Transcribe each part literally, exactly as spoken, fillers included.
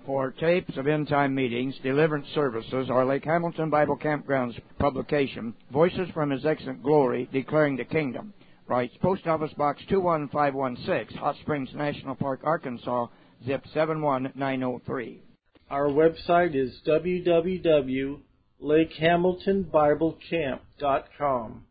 For tapes of end-time meetings, deliverance services, or Lake Hamilton Bible Campground's publication, Voices from His Excellent Glory, Declaring the Kingdom, writes Post Office Box two one five one six, Hot Springs National Park, Arkansas, zip seven one nine zero three. Our website is w w w dot lake hamilton bible camp dot com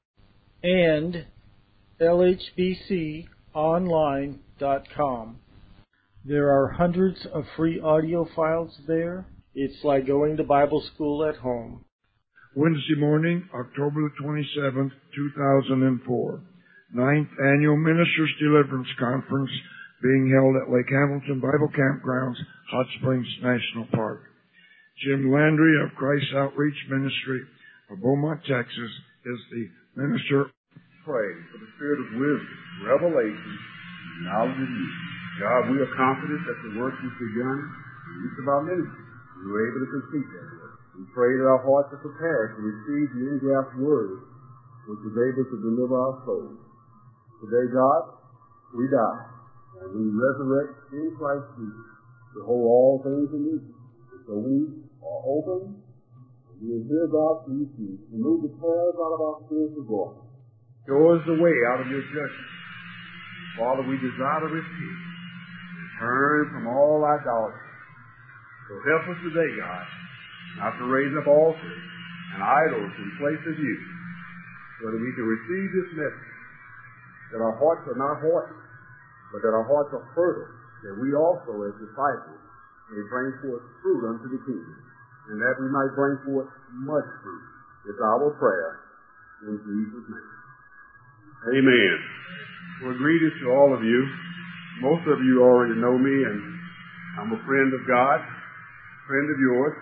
and l h b c online dot com. There are hundreds of free audio files there. It's like going to Bible school at home. Wednesday morning, October the twenty-seventh, two thousand four. Ninth Annual Ministers Deliverance Conference being held at Lake Hamilton Bible Campgrounds, Hot Springs National Park. Jim Landry of Christ Outreach Ministry of Beaumont, Texas, is the minister. Pray for the spirit of wisdom, revelation, and knowledge of you. God, we are confident that the work you've begun in each of our ministries, we were able to complete that work. We pray that our hearts are prepared to receive the in-graft word which is able to deliver our souls. Today, God, we die, and we resurrect in Christ Jesus to hold all things in you. So we are open, and we hear God through you. Remove the cares out of our spiritual body. Show us the way out of your judgment. Father, we desire to repent. Turn from all idolatry. So help us today, God, not to raise up altars and idols in place of you, so that we can receive this message, that our hearts are not hardened, but that our hearts are fertile, that we also, as disciples, may bring forth fruit unto the kingdom, and that we might bring forth much fruit. It's our prayer in Jesus' name. Amen. Well, greetings to all of you. Most of you already know me, and I'm a friend of God, friend of yours.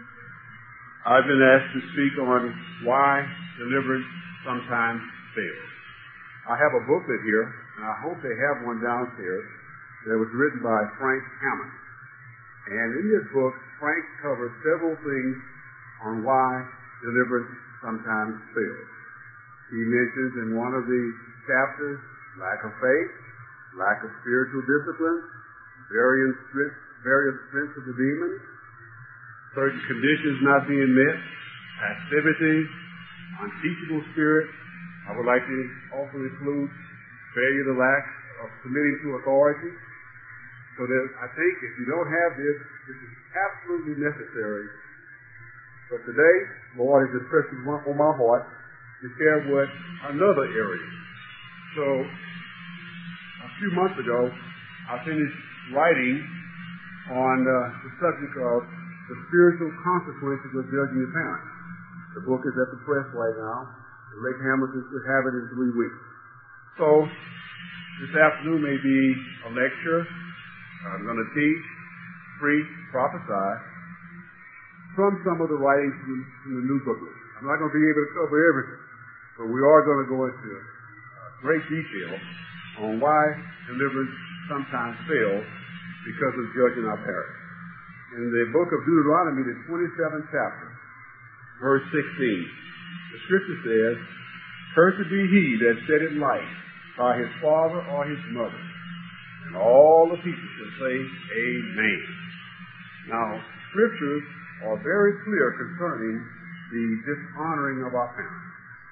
I've been asked to speak on why deliverance sometimes fails. I have a booklet here, and I hope they have one downstairs, that was written by Frank Hammond. And in this book, Frank covers several things on why deliverance sometimes fails. He mentions in one of the chapters lack of faith, lack of spiritual discipline, various strengths, various strengths of the demons, certain conditions not being met, passivity, unteachable spirit. I would like to also include failure to lack of submitting to authority. So that I think if you don't have this, this is absolutely necessary. But today, Lord has impressed on my heart to share with another area. So, a few months ago, I finished writing on uh, the subject of the spiritual consequences of judging your parents. The book is at the press right now. Lake Hamilton should have it in three weeks. So, this afternoon may be a lecture. I'm going to teach, preach, prophesy from some of the writings from, from the new booklet. I'm not going to be able to cover everything, but we are going to go into great detail on why deliverance sometimes fails because of judging our parents. In the book of Deuteronomy, the twenty-seventh chapter, verse sixteen, the scripture says, "Cursed be he that said it light by his father or his mother." And all the people shall say, Amen. Now, scriptures are very clear concerning the dishonoring of our parents.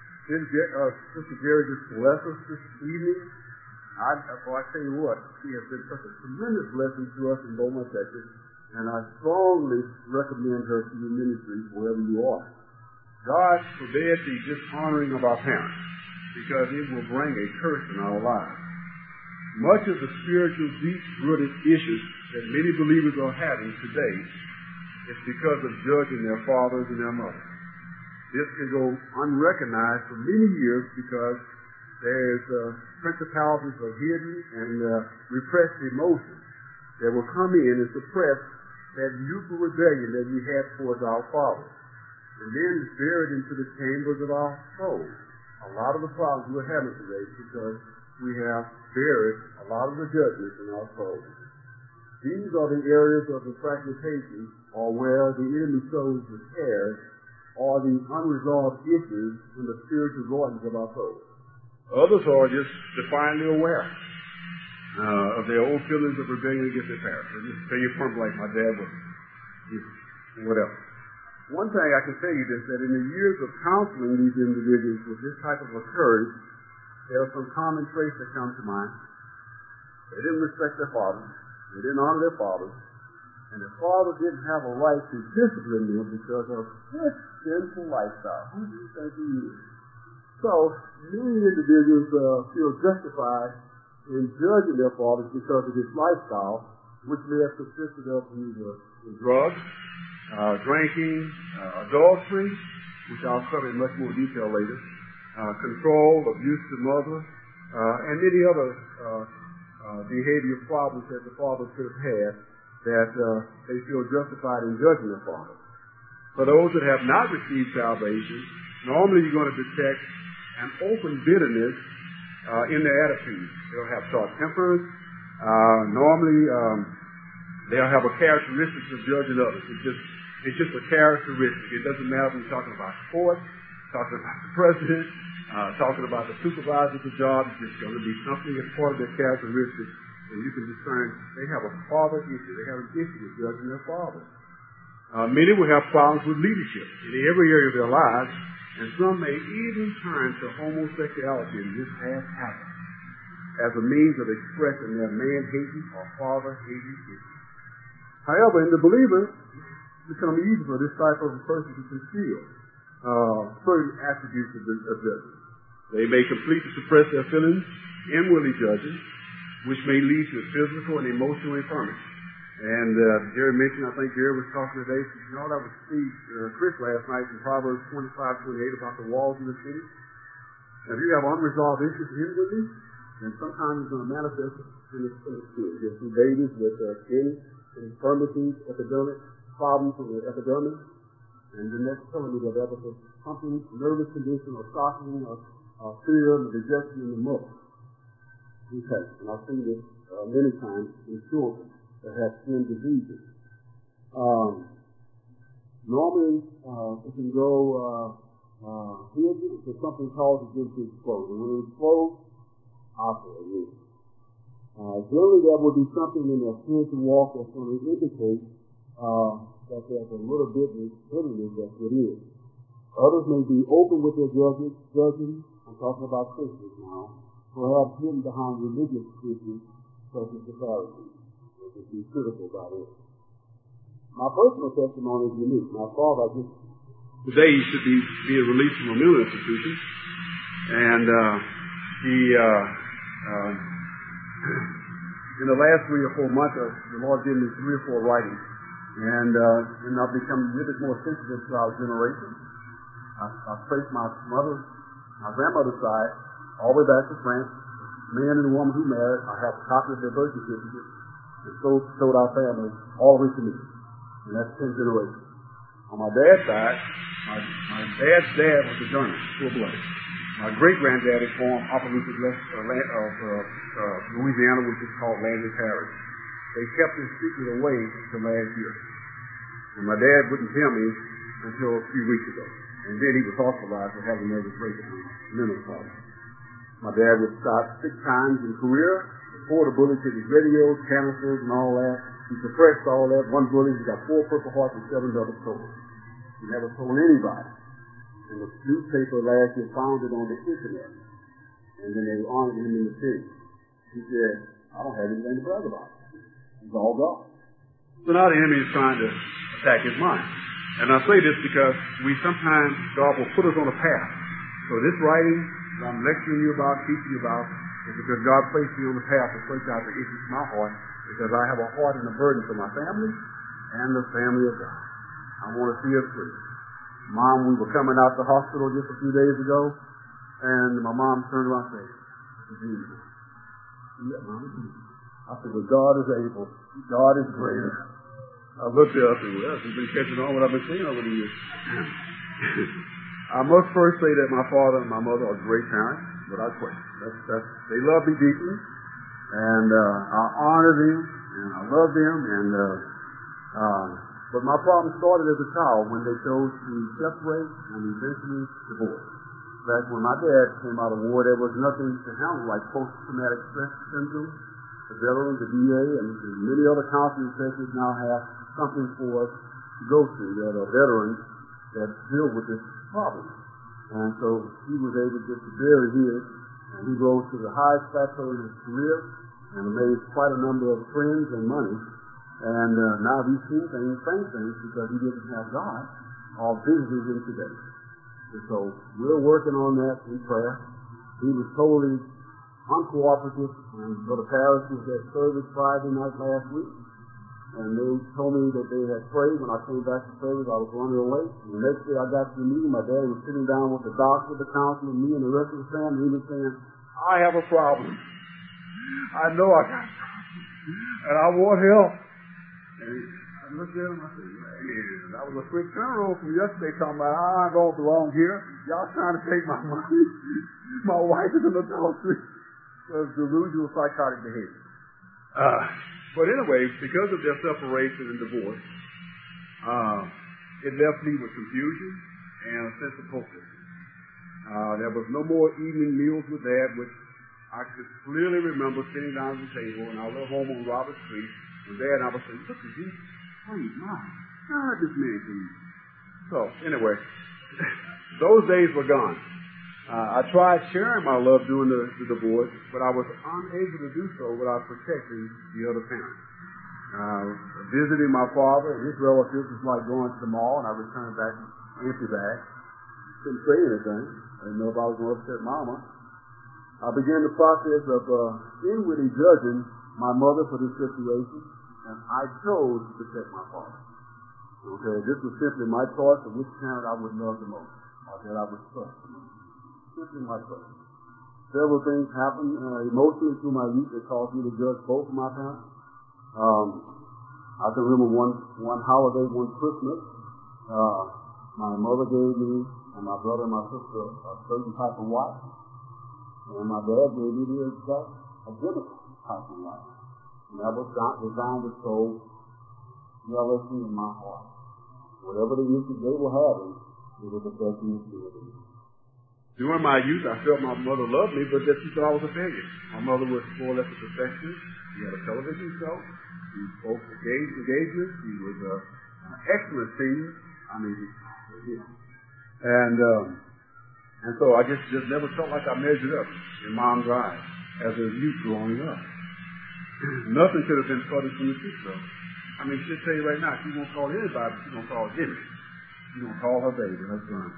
Uh, Sister Jerry just blessed us this evening. I, well, I tell you what, she has been such a tremendous blessing to us in Beaumont, Texas, and I strongly recommend her to your ministry wherever you are. God forbid the dishonoring of our parents, because it will bring a curse in our lives. Much of the spiritual, deep-rooted issues that many believers are having today is because of judging their fathers and their mothers. This can go unrecognized for many years because there's uh, principalities of hidden and uh, repressed emotions that will come in and suppress that youthful rebellion that we have towards our fathers. And then it's buried into the chambers of our soul. A lot of the problems we're having today is because we have buried a lot of the judgments in our soul. These are the areas of the fragmentation, or where the enemy sows the tares, or the unresolved issues in the spiritual gardens of our soul. Others are just defiantly aware uh, of their old feelings of rebellion against their parents. They just tell you front like my dad was you know, whatever. One thing I can tell you is that in the years of counseling these individuals with this type of occurrence, there are some common traits that come to mind. They didn't respect their fathers. They didn't honor their fathers. And the father didn't have a right to discipline them because of this sinful lifestyle. Who do you think he is? So, many individuals uh, feel justified in judging their fathers because of this lifestyle, which may have consisted of either drugs, uh, drinking, uh, adultery, which I'll cover in much more detail later, uh, control, abuse to mother, uh, and many other uh, uh, behavior problems that the father could have had that uh, they feel justified in judging their father. For those that have not received salvation, normally you're going to detect an open bitterness uh, in their attitude. They'll have short tempers. Uh, normally, um, they'll have a characteristic of judging others. It's just, it's just a characteristic. It doesn't matter if you're talking about sports, talking about the president, uh, talking about the supervisor of the job. It's just going to be something that's part of their characteristic. And you can discern they have a father issue. They have an issue with judging their father. Uh, many will have problems with leadership in every area of their lives, and some may even turn to homosexuality and this has happened as a means of expressing their man-hating or father-hating issues. However, in the believer, it's become easy for this type of a person to conceal uh, certain attributes of, the, of judgment. They may completely suppress their feelings, inwardly judging, which may lead to physical and emotional infirmity. And uh, Jerry mentioned, I think Jerry was talking today, you know, I was Steve uh, Chris last night in Proverbs twenty-five twenty-eight about the walls of the city. Now, if you have unresolved issues inwardly, then sometimes it's going to manifest in the, in the spirit. You'll see babies with uh, skin infirmities, epidemic problems with the epidermis, and the next telling me that that was something, nervous condition or shocking or uh, fear and the rejection in the mother. Okay, and I've seen this uh, many times in children that have skin diseases. Um, normally, uh, it can go uh, uh, here to something causes them to explode. And when it explodes, operate. Uh, generally, there will be something in their spiritual walk that's going to indicate uh, that there's a little bit of bitterness that's what it is. Others may be open with their judging. judging. I'm talking about Christians now. Perhaps hidden behind religious issues such as the Pharisees, which is be critical about it. My personal testimony is unique. My father, I just today he should be being released from a mental institution, and uh, he, uh, uh, in the last three or four months, uh, the Lord gave me three or four writings, and uh, and I've become a little bit more sensitive to our generation. I, I traced my mother, my grandmother's side, all the way back to France. The man and the woman who married, I have a copy of their birth certificate, and so showed our family all the way to me. And that's ten generations. On my dad's side, my, my dad's dad was a journalist, full-blooded. My great-granddaddy formed Operation of uh, uh, uh, Louisiana, which is called Landry Parish. They kept this secret away until last year. And my dad wouldn't tell me until a few weeks ago. And then he was hospitalized for having nervous breakdown, mental problem. My dad was shot six times in Korea, four of the bullets hit his radios, canisters, and all that. He suppressed all that. One bullet, he got four Purple Hearts and seven double swords. He never told anybody. And the newspaper last year found it on the internet. And then they honored him in the city. He said, I don't have anything to brag about. It's all gone. So now the enemy is trying to attack his mind. And I say this because we sometimes, God will put us on a path. So this writing that I'm lecturing you about, teaching you about, is because God placed me on the path to place out the issues in my heart, because I have a heart and a burden for my family and the family of God. I want to see us free. Mom, we were coming out the hospital just a few days ago, and my mom turned around and said, Jesus. Yeah, Mom, I said, well, God is able. God is greater. I looked at her and said, well, she's been catching on what I've been saying over the years. I must first say that my father and my mother are great parents, without question. That's, that's, they love me deeply, and uh, I honor them, and I love them, and uh, uh, but my problem started as a child when they chose to separate and eventually divorce. In fact, when my dad came out of war, there was nothing to handle like post-traumatic stress syndrome. The veterans, the D A, and many other counseling sessions now have something for us to go to that are veterans that deal with this problem. And so he was able just to bury his, and he rose to the highest plateau in his career and made quite a number of friends and money. And uh, now he's seen things, same things, because he didn't have God all visiting him today. And so we're working on that in prayer. He was totally uncooperative, and Brother Parrish was at service Friday night last week, and they told me that they had prayed. When I came back to service, I was running away. And the next day I got to the meeting, my dad was sitting down with the doctor, the counselor, me, and the rest of the family. He was saying, I have a problem. I know I got a problem, and I want help. And I looked at him, I said, man, that was a quick turnaround from yesterday talking about, I'm going to belong here. Y'all trying to take my money. My wife is an adultery. It was delusional psychotic behavior. Uh, but anyway, because of their separation and divorce, uh, it left me with confusion and a sense of hopelessness. Uh, there was no more evening meals with Dad, which I could clearly remember sitting down at the table in our little home on Robert Street, and Dad and I was saying, look at you, please, my God, this man can you. So, anyway, those days were gone. Uh, I tried sharing my love during the, the divorce, but I was unable to do so without protecting the other parent. Uh, visiting my father and his relatives was like going to the mall, and I returned back an empty bag. Couldn't say anything. I didn't know if I was going to upset Mama. I began the process of uh, inwardly judging my mother for this situation, and I chose to protect my father. Okay, this was simply my choice of which parent I would love the most, or that I would trust the most. Simply my choice. Several things happened uh, emotionally through my youth that caused me to judge both of my parents. Um, I can remember one one holiday, one Christmas, uh, my mother gave me and my brother and my sister a certain type of watch, and my dad gave me the exact identical type of watch. And that was designed to show jealousy in my heart. Whatever the issues they were having, it was affecting me. During my youth, I felt my mother loved me, but that she thought I was a failure. My mother was more or less a perfectionist. She had a television show. She spoke engaged engagements. She was uh, an excellent singer. I mean, yeah. and um, and so I just just never felt like I measured up in mom's eyes as a youth growing up. Nothing could have been further from the truth, though. I mean, she'll tell you right now, she won't call anybody, but she's gonna call Jimmy. She's gonna call her baby, her son.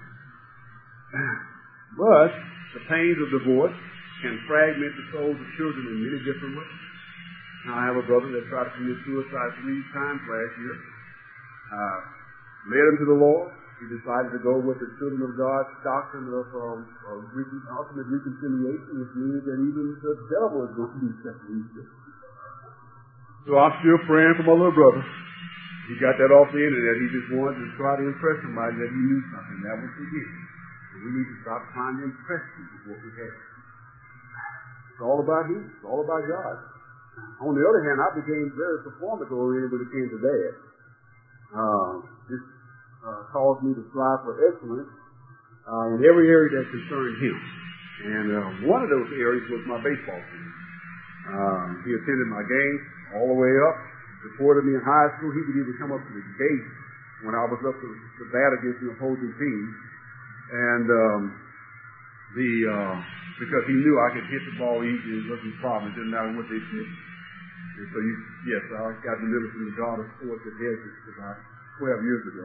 But the pains of divorce can fragment the souls of children in many different ways. Now, I have a brother that tried to commit suicide three times last year. Uh, led him to the Lord. He decided to go with the Children of God's doctrine of, um, of recon- ultimate reconciliation, which means that even the devil is going to be set free. So I'm still praying for my little brother. He got that off the internet. He just wanted to try to impress somebody that he knew something. That was he did. We need to stop trying to impress people with what we have. It's all about Him. It's all about God. On the other hand, I became very performance-oriented when it came to Dad. Uh, this uh, caused me to strive for excellence uh, in every area that concerned him. And uh, one of those areas was my baseball team. Uh, he attended my games all the way up, supported me in high school. He would even come up to the gate when I was up to, to bat against an opposing team. And um, the uh, because he knew I could hit the ball easy, it wasn't a problem. It didn't matter what they did. And so, you, yes, I got delivered from the God of Sports at Hedges about twelve years ago.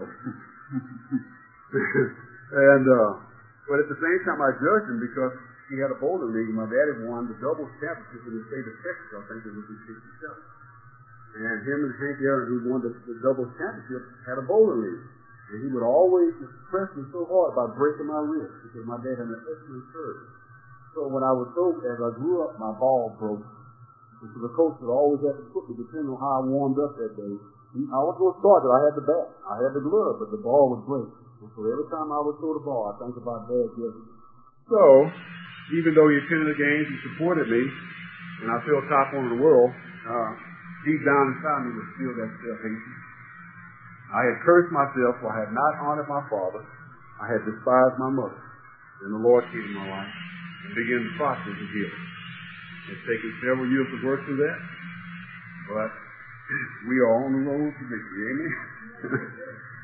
and uh, but at the same time, I judged him because he had a bowling league. My dad had won the doubles championship in the state of Texas. I think it was in sixty-seven. And him and Hank Aaron, who won the, the doubles championship, had a bowling league. And he would always press me so hard by breaking my wrist because my dad had an excellent serve. So when I was so, as I grew up, my ball broke. And so the coach would always have to put me, depending on how I warmed up that day. I was going to start it. I had the bat. I had the glove, but the ball would break. And so every time I would throw the ball, I think about Dad getting it. So, even though he attended the games, he supported me, and I felt top on the world, uh, deep down inside me was still that self-hatred. I had cursed myself for I had not honored my father. I had despised my mother. Then the Lord came in my life and began the process of healing. It's taken several years to work through that, but we are on the road to victory. Amen?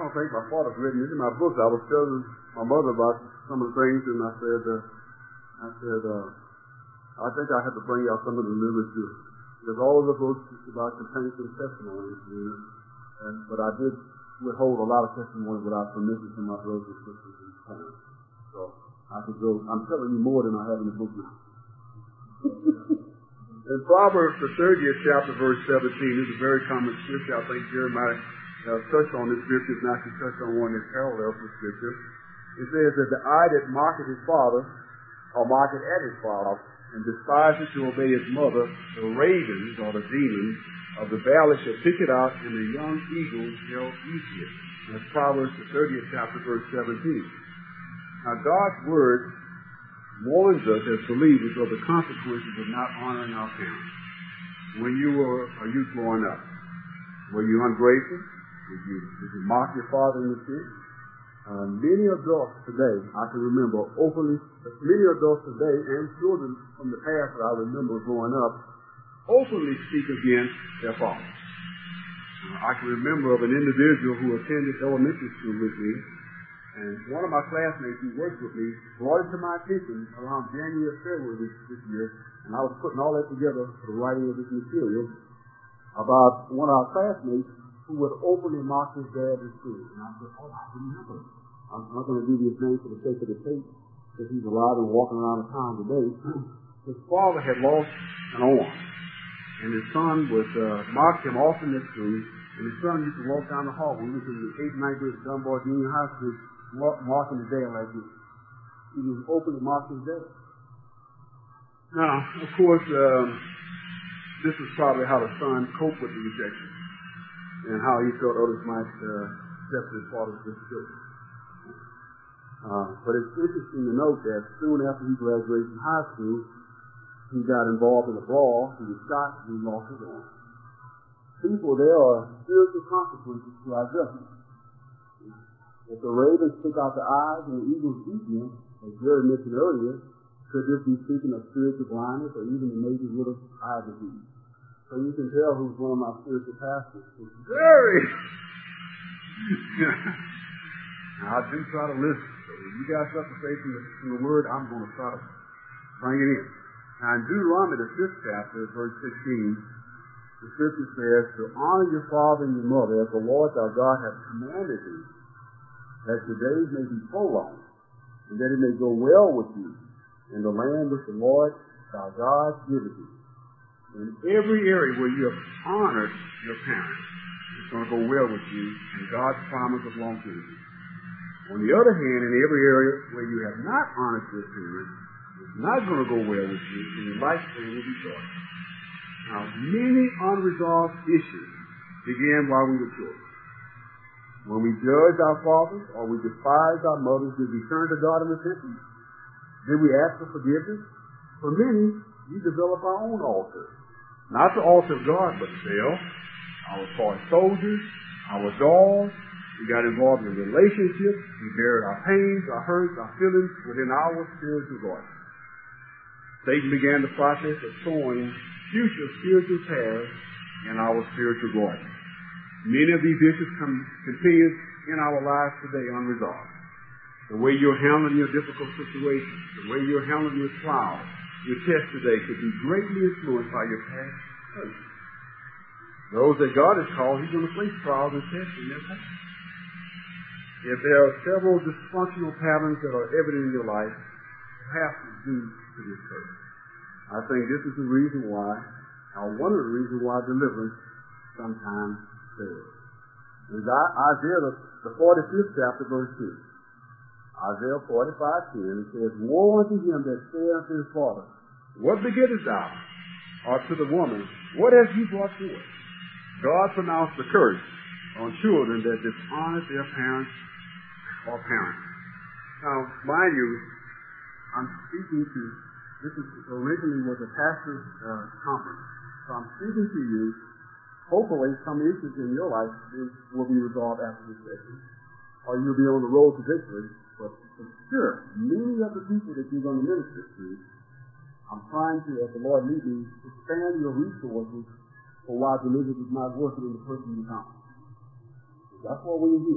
don't think my father's written it in my book. I was telling my mother about some of the things, and I said, uh, I said, uh, I think I have to bring out some of the literature. Because all of the books is about contain some testimonies, you know. And, but I did withhold a lot of testimonies without permission from my brothers and sisters and parents. So I could go, I'm telling you more than I have in the book now. In Proverbs, the thirtieth chapter, verse seventeen, is a very common scripture. I think Jeremiah uh, touched on this scripture, if not to touch on one that parallels the scripture. It says that the eye that mocketh his father, or mocketh at his father, and despises to obey his mother, the ravens, or the demons, of the valley shall pick it out, and the young eagles shall eat it. That's Proverbs, the thirtieth chapter, verse seventeen. Now, God's word warns us as believers of the consequences of not honoring our parents. When you were a youth growing up, were you ungrateful? Did you, did you mock your father in the sin? Uh, many adults today, I can remember openly, many adults today and children from the past that I remember growing up, openly speak against their fathers. Uh, I can remember of an individual who attended elementary school with me, and one of my classmates who worked with me brought it to my attention around January or February this, this year, and I was putting all that together for the writing of this material, about one of our classmates who would openly mock his dad in school. And I said, oh, I remember. I'm not going to give you his name for the sake of the tape, because he's alive and walking around the town today. His father had lost an arm, and his son would uh, mock him often at school, and his son used to walk down the hall when we was in the eighth and ninth grade at Dunbar Junior High School, mocking his dad like this. He was openly mocking his dad. Now, of course, um, this is probably how the son coped with the rejection, and how he felt others might uh, accept his father's disability. Uh, but it's interesting to note that soon after he graduated from high school, he got involved in a brawl, he was shot, and he lost his arm. People, there are spiritual consequences to our judgment. If the ravens pick out the eyes and the eagles eat them, as Jerry mentioned earlier, could this be speaking of spiritual blindness or even the major little eye disease? So you can tell who's one of my spiritual pastors. Jerry! Now, I do try to listen. So if you got something to say from the, from the Word, I'm going to try to bring it in. Now, in Deuteronomy, the fifth chapter, verse sixteen, the Scripture says, to honor your father and your mother as the Lord thy God hath commanded thee, that your days may be prolonged, and that it may go well with you in the land which the Lord thy God giveth thee. In every area where you have honored your parents, it's going to go well with you, and God's promise of longevity. On the other hand, in every area where you have not honored your parents, it's not going to go well with you, and your lifespan will be short. Now, many unresolved issues began while we were children. When we judged our fathers or we despised our mothers, did we turn to God in repentance? Did we ask for forgiveness? For many, we develop our own altar. Not the altar of God, but self, our toy soldiers, our dolls. We got involved in relationships. We buried our pains, our hurts, our feelings within our spiritual garden. Satan began the process of sowing future spiritual tares in our spiritual garden. Many of these issues come, continue in our lives today unresolved. The way you're handling your difficult situations, the way you're handling your trials, your tests today could be greatly influenced by your past faith. Those that God has called, He's going to place trials and tests in their past. If there are several dysfunctional patterns that are evident in your life, perhaps it's due to this curse. I think this is the reason why, or one of the reasons why deliverance sometimes fails. In Isaiah, the forty-fifth chapter, verse two. Isaiah forty-five ten, it says, woe unto him that said unto his father, what begettest thou? Or to the woman, what hast you brought forth? God pronounced the curse on children that dishonor their parents or parents. Now, mind you, I'm speaking to, this is originally was a pastor's uh, conference. So I'm speaking to you. Hopefully, some issues in your life will be resolved after this session, or you'll be on the road to victory. But for sure, many of the people that you're going to minister to, I'm trying to, as the Lord leads me, expand your resources for why deliverance is not working in the person you come. That's why we're here.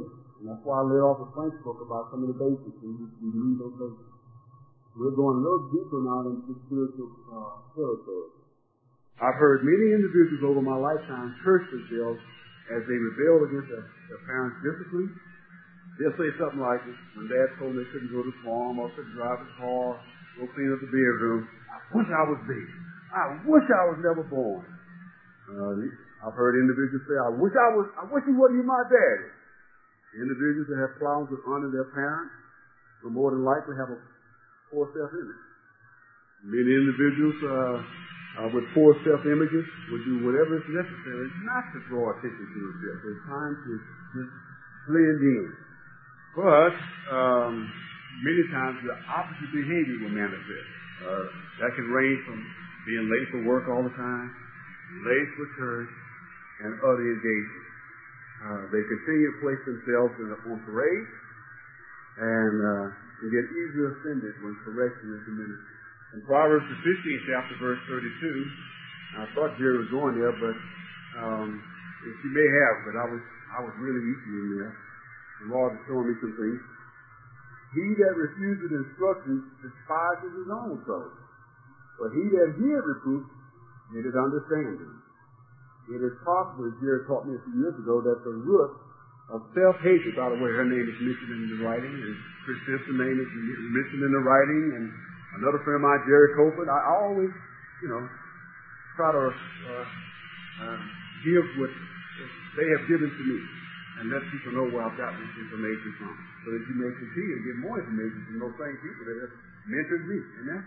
And that's why I led off with Frank's book about some of the basics, and we, we read those basics. We're going a little deeper now into spiritual uh, territory. I've heard many individuals over my lifetime curse themselves as they rebel against their, their parents' discipline. They'll say something like, when Dad told them they couldn't go to the farm or couldn't drive the car, go clean up the bedroom, I wish I was big. I wish I was never born. Uh, I've heard individuals say, I wish I was, I wish he wasn't even my daddy. Individuals that have problems with honoring their parents will more than likely have a poor self-image. Many individuals uh, uh, with poor self-images would do whatever is necessary not to draw attention to themselves. They're trying to just blend in. But um, many times the opposite behavior will manifest. Uh, that can range from being late for work all the time, late for church, and other engagements. Uh, they continue to place themselves in, on parade and uh, they get easily offended when correction is administered. In Proverbs the fifteenth chapter, verse thirty-two, I thought Jerry was going there, but um, she may have, but I was I was really eating in there. The Lord is showing me some things. He that refuses instruction despises his own soul, but he that hears reproof getteth understanding. It is possible, as Jerry taught me a few years ago, that the root of self-hatred, by the way, her name is mentioned in the writing, and Chris Simpson's name is mentioned in the writing, and another friend of mine, Jerry Copeland, I always, you know, try to uh, uh, give what they have given to me and let people know where I've gotten this information from, so that you may continue to get more information from those same people that have mentored me. Amen?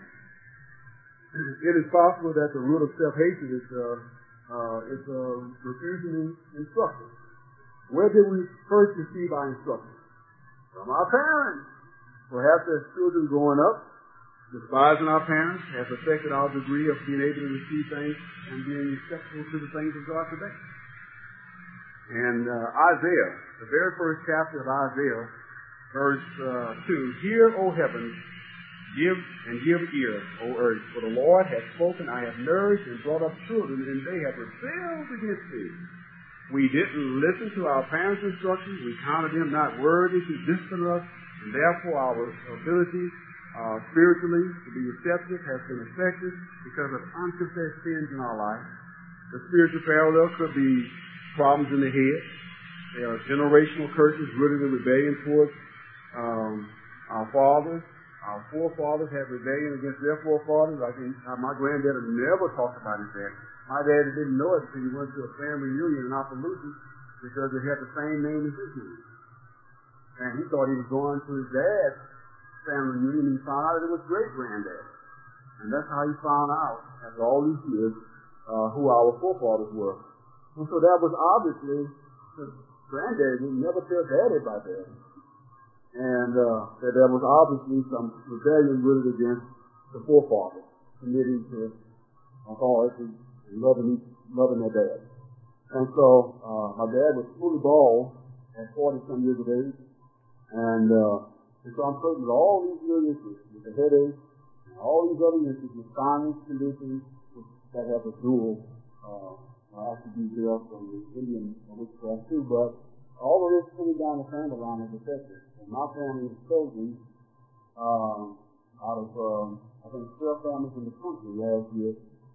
It is possible that the root of self-hatred is uh, uh, is uh, refusing instruction. Where did we first receive our instruction? From our parents. Perhaps as children growing up, despising our parents has affected our degree of being able to receive things and being acceptable to the things of God today. And uh, Isaiah, the very first chapter of Isaiah, verse uh, two, Hear, O heavens, give and give ear, O earth, for the Lord hath spoken, I have nourished and brought up children, and they have rebelled against me. We didn't listen to our parents' instructions. We counted them not worthy to discipline us, and therefore our ability uh, spiritually to be receptive has been affected because of unconfessed sins in our life. The spiritual parallel could be problems in the head. There are generational curses rooted in rebellion towards um, our fathers. Our forefathers had rebellion against their forefathers. I think uh, my granddad never talked about his dad. My dad didn't know it until he went to a family reunion in Opelousas because it had the same name as his name. And he thought he was going to his dad's family reunion, and he found out it was great-granddad. And that's how he found out, after all these years, uh, who our forefathers were. And so that was obviously, because granddad didn't never tell daddy about that. And uh, that there was obviously some rebellion rooted against the forefathers, committing to authority and loving, loving their dad. And so uh, my dad was fully bald at forty-some years of age. And, uh, and so I'm certain that all these little issues, with the headache, and all these other issues, with sinus conditions that have a dual uh, attribute there from the Indian witchcraft too, but all of this coming down the family line is affected. And my family was chosen um, out of, um, I think, twelve families in the country last year.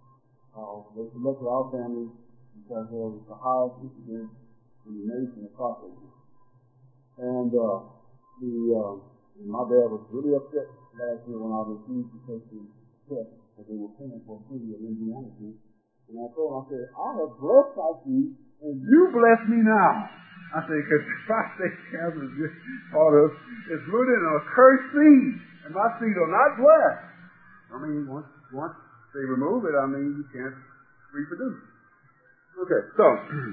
Uh, they selected our family because there was the highest incidence in the nation of prostate. And uh, the uh, and my dad was really upset last year when I refused to take the test that they were paying for free at Indiana. And I told him, I said, I have blessed like you, and you bless me now. I said, because prostate cancer is just part of, it's rooted in a cursed seed, and my seed are not blessed. I mean, once once they remove it, I mean, you can't reproduce. Okay, so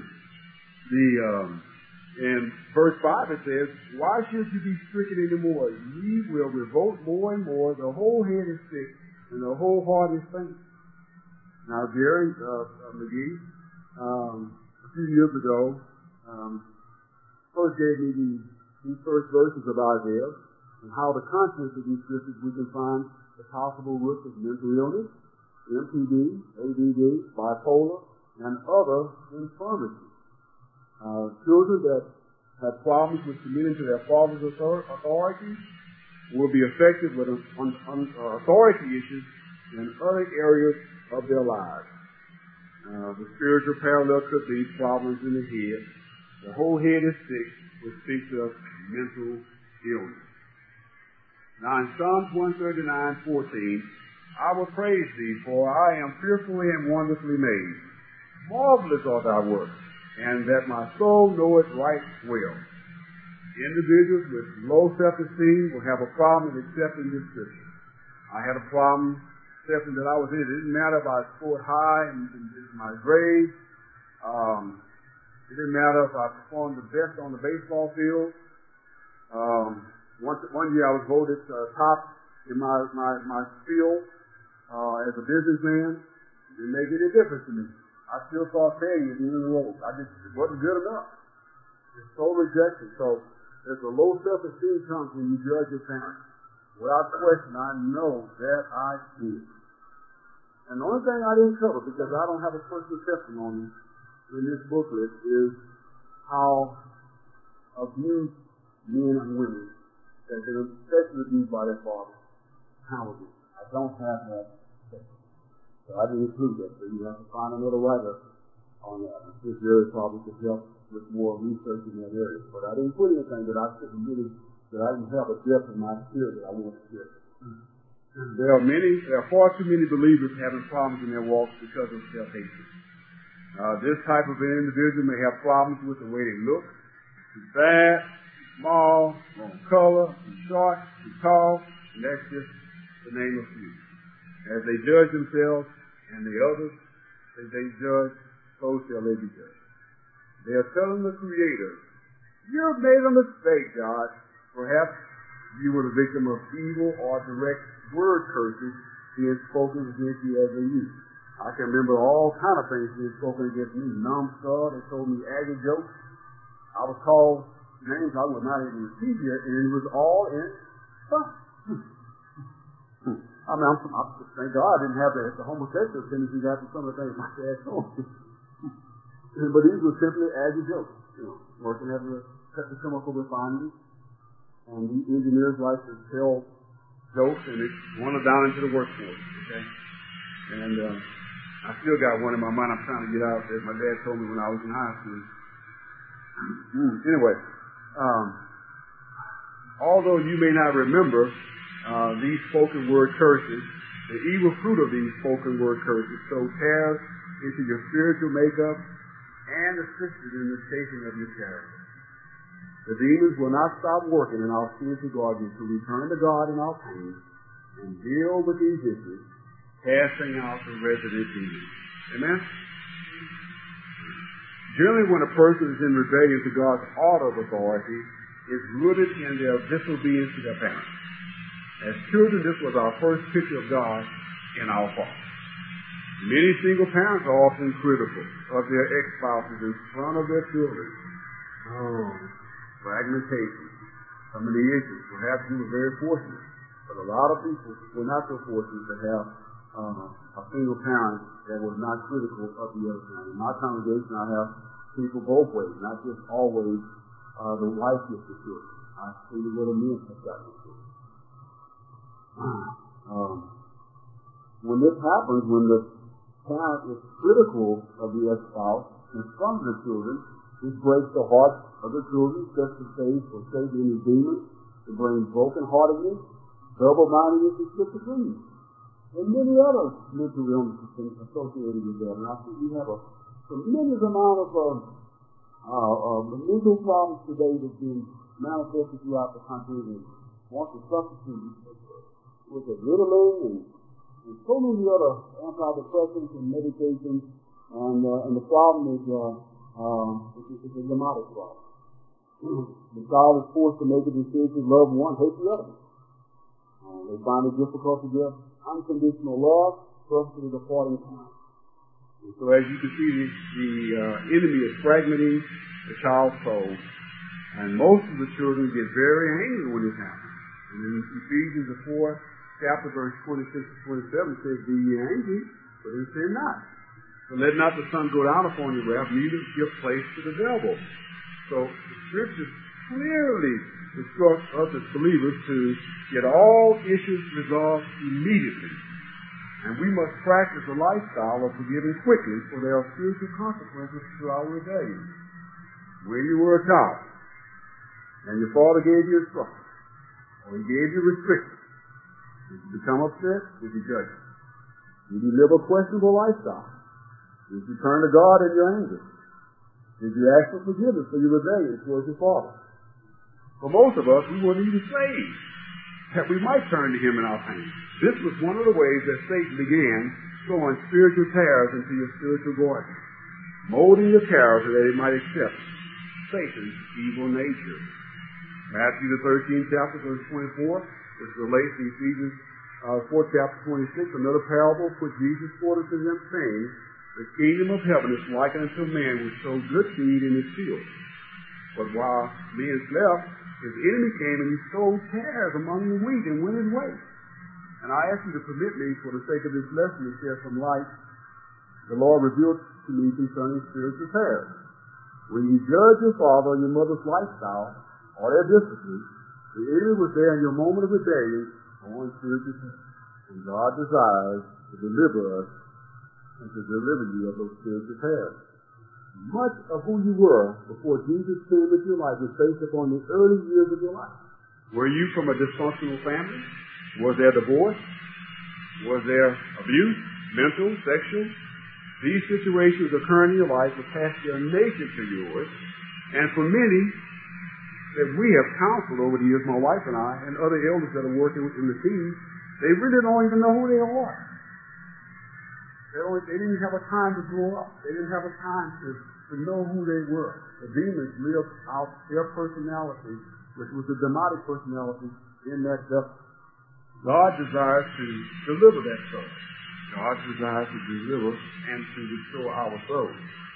the um, in verse five it says, "Why should you be stricken anymore? Ye will revolt more and more. The whole head is sick, and the whole heart is faint." Now, Jerry uh, uh, McGee, um, a few years ago, um, first gave me the, these first verses of Isaiah and how the contents of these scriptures we can find the possible roots of mental illness, M P D, A D D, bipolar, and other infirmities. Uh, children that have problems with submitting to their father's authority will be affected with un- un- uh, authority issues in other areas of their lives. Uh, the spiritual parallel could be problems in the head. The whole head is sick, which speaks of mental illness. Now in Psalms one thirty-nine, fourteen, I will praise thee, for I am fearfully and wonderfully made. Marvelous are thy works, and that my soul knoweth right well. Individuals with low self-esteem will have a problem in accepting this scripture. I had a problem accepting that I was in it. It didn't matter if I scored high in, in, in my grades. Um, it didn't matter if I performed the best on the baseball field. Um, one, one year I was voted uh, top in my, my, my field uh, as a businessman. It didn't make any difference to me. I still saw failure at the end of the road. I just, it wasn't good enough. It's so rejection. So there's a low self-esteem comes when you judge your parents. Without question, I know that I did. And the only thing I didn't cover, because I don't have a personal testimony in this booklet, is how abused men and women that have been sexually abused by their father, how it is. I don't have that. So I didn't include that. So you have to find another writer on that. And this area probably could help with more research in that area. But I didn't put anything that I couldn't really, that I didn't have a depth in my spirit that I wanted to share. There are many, there are far too many believers having problems in their walks because of self-hatred. Uh, this type of an individual may have problems with the way they look. Too fat, small, wrong color, too short, too tall, and that's just the name of few. As they judge themselves and the others that they judge, so shall they be judged. They are telling the Creator, you've made a mistake, God. Perhaps you were the victim of evil or direct word curses being spoken against you as a youth. I can remember all kind of things being spoken against me. Numbskull, they told me aggie jokes. I was called names I would not even repeat here, and it was all in fun. I mean, I'm, I'm, thank God I didn't have the, the homosexual tendencies after some of the things my dad told me. But these were simply aggie jokes, you know, working at the petrochemical refinery. And the engineers like to tell jokes, and it wanted down into the workforce, okay? And uh, I still got one in my mind I'm trying to get out that my dad told me when I was in high school. Anyway, um, although you may not remember uh, these spoken word curses, the evil fruit of these spoken word curses so tears into your spiritual makeup and assisted in the shaping of your character. The demons will not stop working in our spiritual guardians to return to God in our pain and deal with these issues, casting out the resident demons. Amen? Generally, when a person is in rebellion to God's order of authority, it's rooted in their disobedience to their parents. As children, this was our first picture of God in our hearts. Many single parents are often critical of their ex-spouses in front of their children. Oh, fragmentation. Some of the issues. Perhaps you were very fortunate, but a lot of people were not so fortunate to have uh, a single parent that was not critical of the other parent. In my congregation, I have people both ways, not just always uh, the wife gets the children. I see the little men have gotten the children. Um, when this happens, when the parent is critical of the ex-spouse in front of the children, this breaks the heart of the children, sets the stage for Satan and his demons. It brings brokenheartedness, double-mindedness, and schizophrenia, and many other mental illnesses associated with that. And I think we have a tremendous amount of uh, uh, uh, mental problems today that's being manifested throughout the country, and want to substitute with the Ritalin and, and so many other antidepressants and medications. And, uh, and the problem is uh, uh, it's, it's a demonic problem. The child is forced to make a decision, love one, hate the other. Uh, they find it difficult to give unconditional love, especially the parting time. So as you can see, the, the uh, enemy is fragmenting the child's soul, and most of the children get very angry when this happens. And in Ephesians, the fourth chapter, verse twenty-six to twenty-seven, says, "Be ye angry, but sin not. So let not the sun go down upon your wrath, neither give place to the devil." So Scriptures clearly instruct us as believers to get all issues resolved immediately. And we must practice a lifestyle of forgiving quickly, for there are spiritual consequences to our rebellion. When you were a child, and your father gave you instructions, or he gave you restrictions, did you become upset? Did you judge him? Did you live a questionable lifestyle? Did you turn to God in your anger? Did you ask for forgiveness for your rebellion towards your father? For most of us, we weren't even saved, that we might turn to him in our pain. This was one of the ways that Satan began sowing spiritual tares into your spiritual garden, molding your character that it might accept Satan's evil nature. Matthew the thirteenth chapter, verse twenty-four, which relates to Ephesians uh, fourth chapter twenty-six, another parable put Jesus forth to them, saying, the kingdom of heaven is likened unto a man which sowed good seed in his field. But while men slept, his enemy came and he sowed tares among the wheat and went his way. And I ask you to permit me, for the sake of this lesson, to share some light the Lord revealed to me concerning spiritual tares. When you judge your father or your mother's lifestyle or their discipline, the enemy was there in your moment of rebellion on spiritual tares. And God desires to deliver us and to deliver you of those spiritual tares. Much of who you were before Jesus came into your life was based upon the early years of your life. Were you from a dysfunctional family? Was there divorce? Was there abuse, mental, sexual? These situations occurring in your life will pass their nature to yours. And for many that we have counseled over the years, my wife and I, and other elders that are working in the team, they really don't even know who they are. They, don't, they didn't have a time to grow up. They didn't have a time to, to know who they were. The demons lived out their personality, which was the demonic personality, in that vessel. God desires to deliver that soul. God desires to deliver and to restore our souls.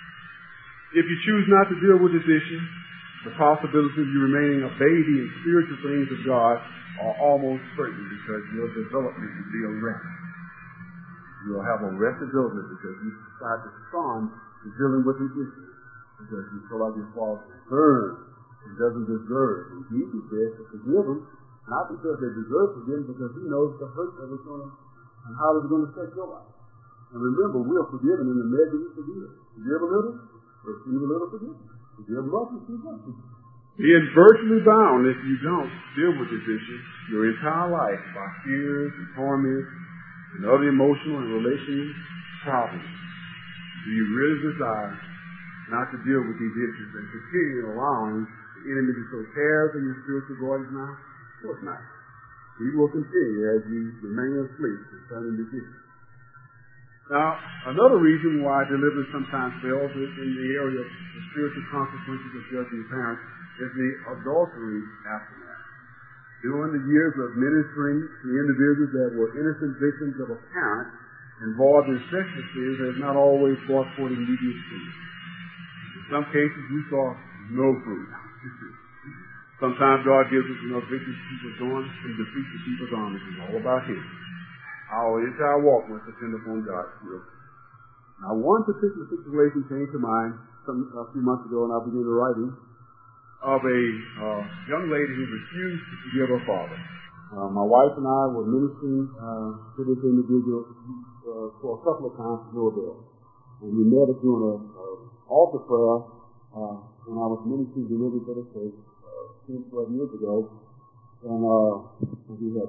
If you choose not to deal with this issue, the possibility of you remaining a baby in spiritual things of God are almost certain, because your development will be arrested. You'll have arrested development because you decide to respond to dealing with this issue, because you feel like your father deserves. He doesn't deserve. And Jesus says to forgive them, not because they deserve forgiveness, because he knows the hurt that it's going to, and how it's going to affect your life. And remember, we are forgiven in the measure we forgive. Forgive a little, receive a little forgiveness. Forgive much, receive much. Being virtually bound if you don't deal with this issue your entire life by fears and torments and other emotional and relational problems. Do you really desire not to deal with these issues and continue allowing the enemy to sow tares in your spiritual gardens now? Of course not. He will continue as you remain asleep concerning this issue. Now, another reason why deliverance sometimes fails is in the area of the spiritual consequences of judging parents is the adultery aftermath. During the years of ministering to individuals that were innocent victims of a parent involved in sexual sins has not always brought forth immediate fruit. In some cases, we saw no fruit. Sometimes God gives us enough victory to keep us going and defeat to keep us honest. It's all about Him. Our entire walk must depend upon God's will. Now, one particular situation came to mind some, a few months ago, and I began writing of a uh, young lady who refused to forgive her father. Uh, my wife and I were ministering uh, to this individual uh, for a couple of times to no avail. And we met her doing an altar prayer uh, when I was ministering to Liberty for the Church uh, ten, twelve years ago. And uh, we had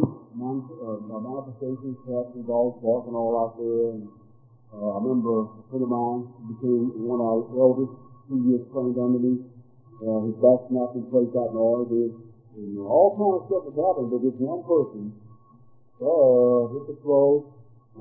uh, manifestations, happening, dogs barking all out there. And uh, I remember a friend of mine became one of our elders, two years trained under me. Uh, his back snapping place out in Oregon. And uh, all kinds of stuff was happening, but this one person uh, hit the floor.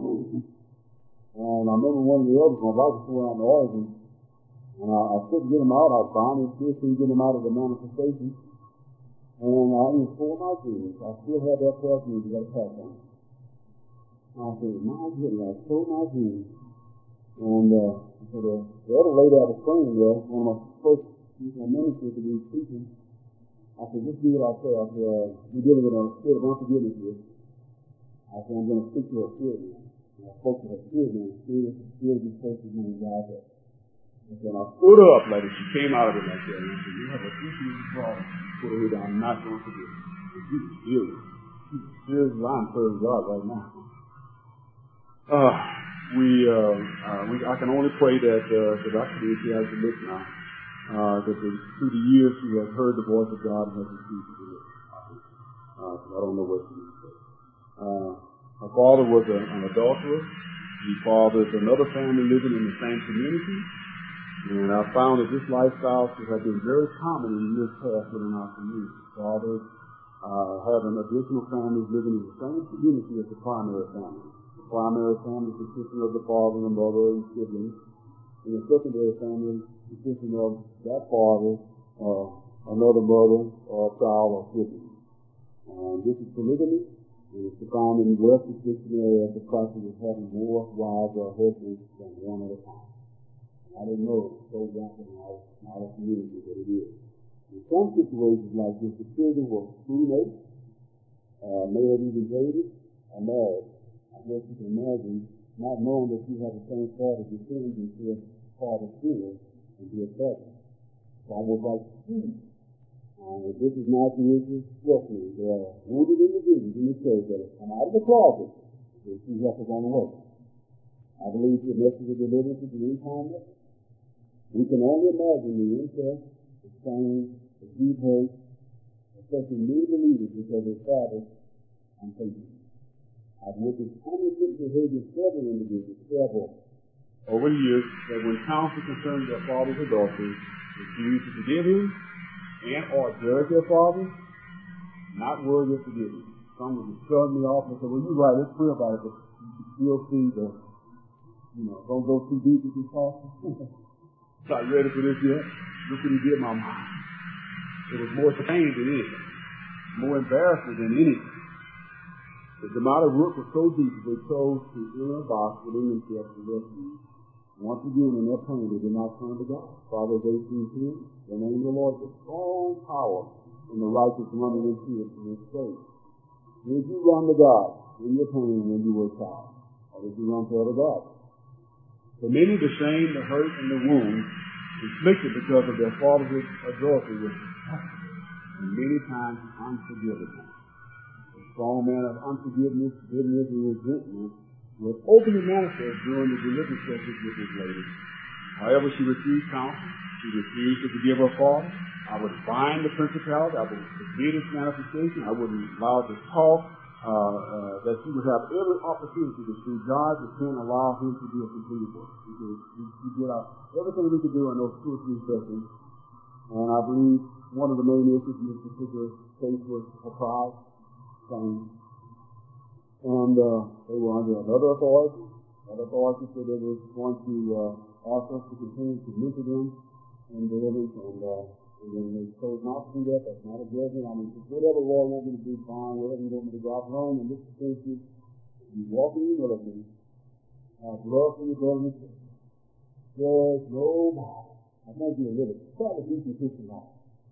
And I remember one of the elders, my wife was still out in Oregon, and I, I couldn't get him out. I was trying to still couldn't get him out of the manifestation. And I was full of my dreams. I still had that prayer to me to get a pass on. And I said, my goodness, I was full of my dreams. And uh, so the, the other lady I was praying with, one of my first my ministry to be speaking, I said, just do what I say. I said, uh, you're dealing with a spirit of unforgiveness here. I said, I'm going to speak to her spirit man. And I spoke to her spirit man. Spirit, spirit of this person is going to rise up. And then I stood up like she came out of it like that. And I said, you have a three-piece problem. Put her down. I'm not going to forgive you. You can feel it. Here's why I'm serving God right now. Uh, we, uh, uh, we, I can only pray that, uh, that I can see as a look now, uh, that the, through the years she has heard the voice of God and has received the Lord. Uh, I don't know what she would say. Uh, her father was a, an adulterer. He fathered another family living in the same community. And I found that this lifestyle has been very common in years past within our community. Fathers uh, having additional families living in the same community as the primary family. The primary family consisting of the father and mother and siblings. And the secondary family consisting of that father, uh, another mother, or child, or sibling. And this is polygamy. And it's defined in the Western dictionary as the practice of having more wives or husbands than one at a time. I didn't know it was so rampant in our, in our community that it is. In some situations like this, the children were schoolmates, uh, may have even dated, or married. I guess you can imagine not knowing that you have the same father as your sins into a father's sin and be a father. So I was like, hmm. Uh, this is not the issue, trust me. There are wounded individuals in the church that have come out of the closet. They see help is on the way. I believe the message of deliverance is an end-time message. We can only imagine the incest, the shame, the deep hate, especially many believers because their fathers unfaithful. I've witnessed unrepentant behavior of several individuals, several, over the years, that when counsel concerning their father's adultery, refuse to forgive him and or judge their father, not worthy of forgiveness. Some would just shove me off and say, well, you're right, let's pray about it, but you can still see the, you know, don't go too deep with this pastor. Not ready for this yet. Look what he did, my mind. It was more shame than anything. More embarrassment than anything. The demonic root was so deep that they chose to enter a box within themselves to rescue. Once again, in their pain, they did not turn to God. Proverbs eighteen ten, the name of the Lord is strong power, and the righteous running into it in his faith. Did you run to God in your pain when you were a child? Or did you run to other gods? For many, the shame, the hurt, and the wound inflicted because of their father's adultery was and many times unforgivable. The strong man of unforgiveness, bitterness, and resentment was openly manifest during the deliverance sessions with this lady. However, she refused counsel. She refused to forgive her father. I would bind the principality. I would forbid its manifestation. I wouldn't allow it to talk. Uh, uh, that she would have every opportunity to see God, but can't allow him to do a complete work. Because we, we did our, everything we could do in those two or three sessions. And I believe one of the main issues in this particular case was her pride, shame. And uh, they were under another authority. That authority said they were going to uh, ask us to continue to mentor them in deliverance, and uh, And then they chose not to do that. That's not a judgment. I mean, whatever Lord wants me to do, fine. Whatever you want me to go out alone. And this is things you, you walk in humility, have love for your brothers and sisters. There's nobody. I think you're a little try to do some Christian life.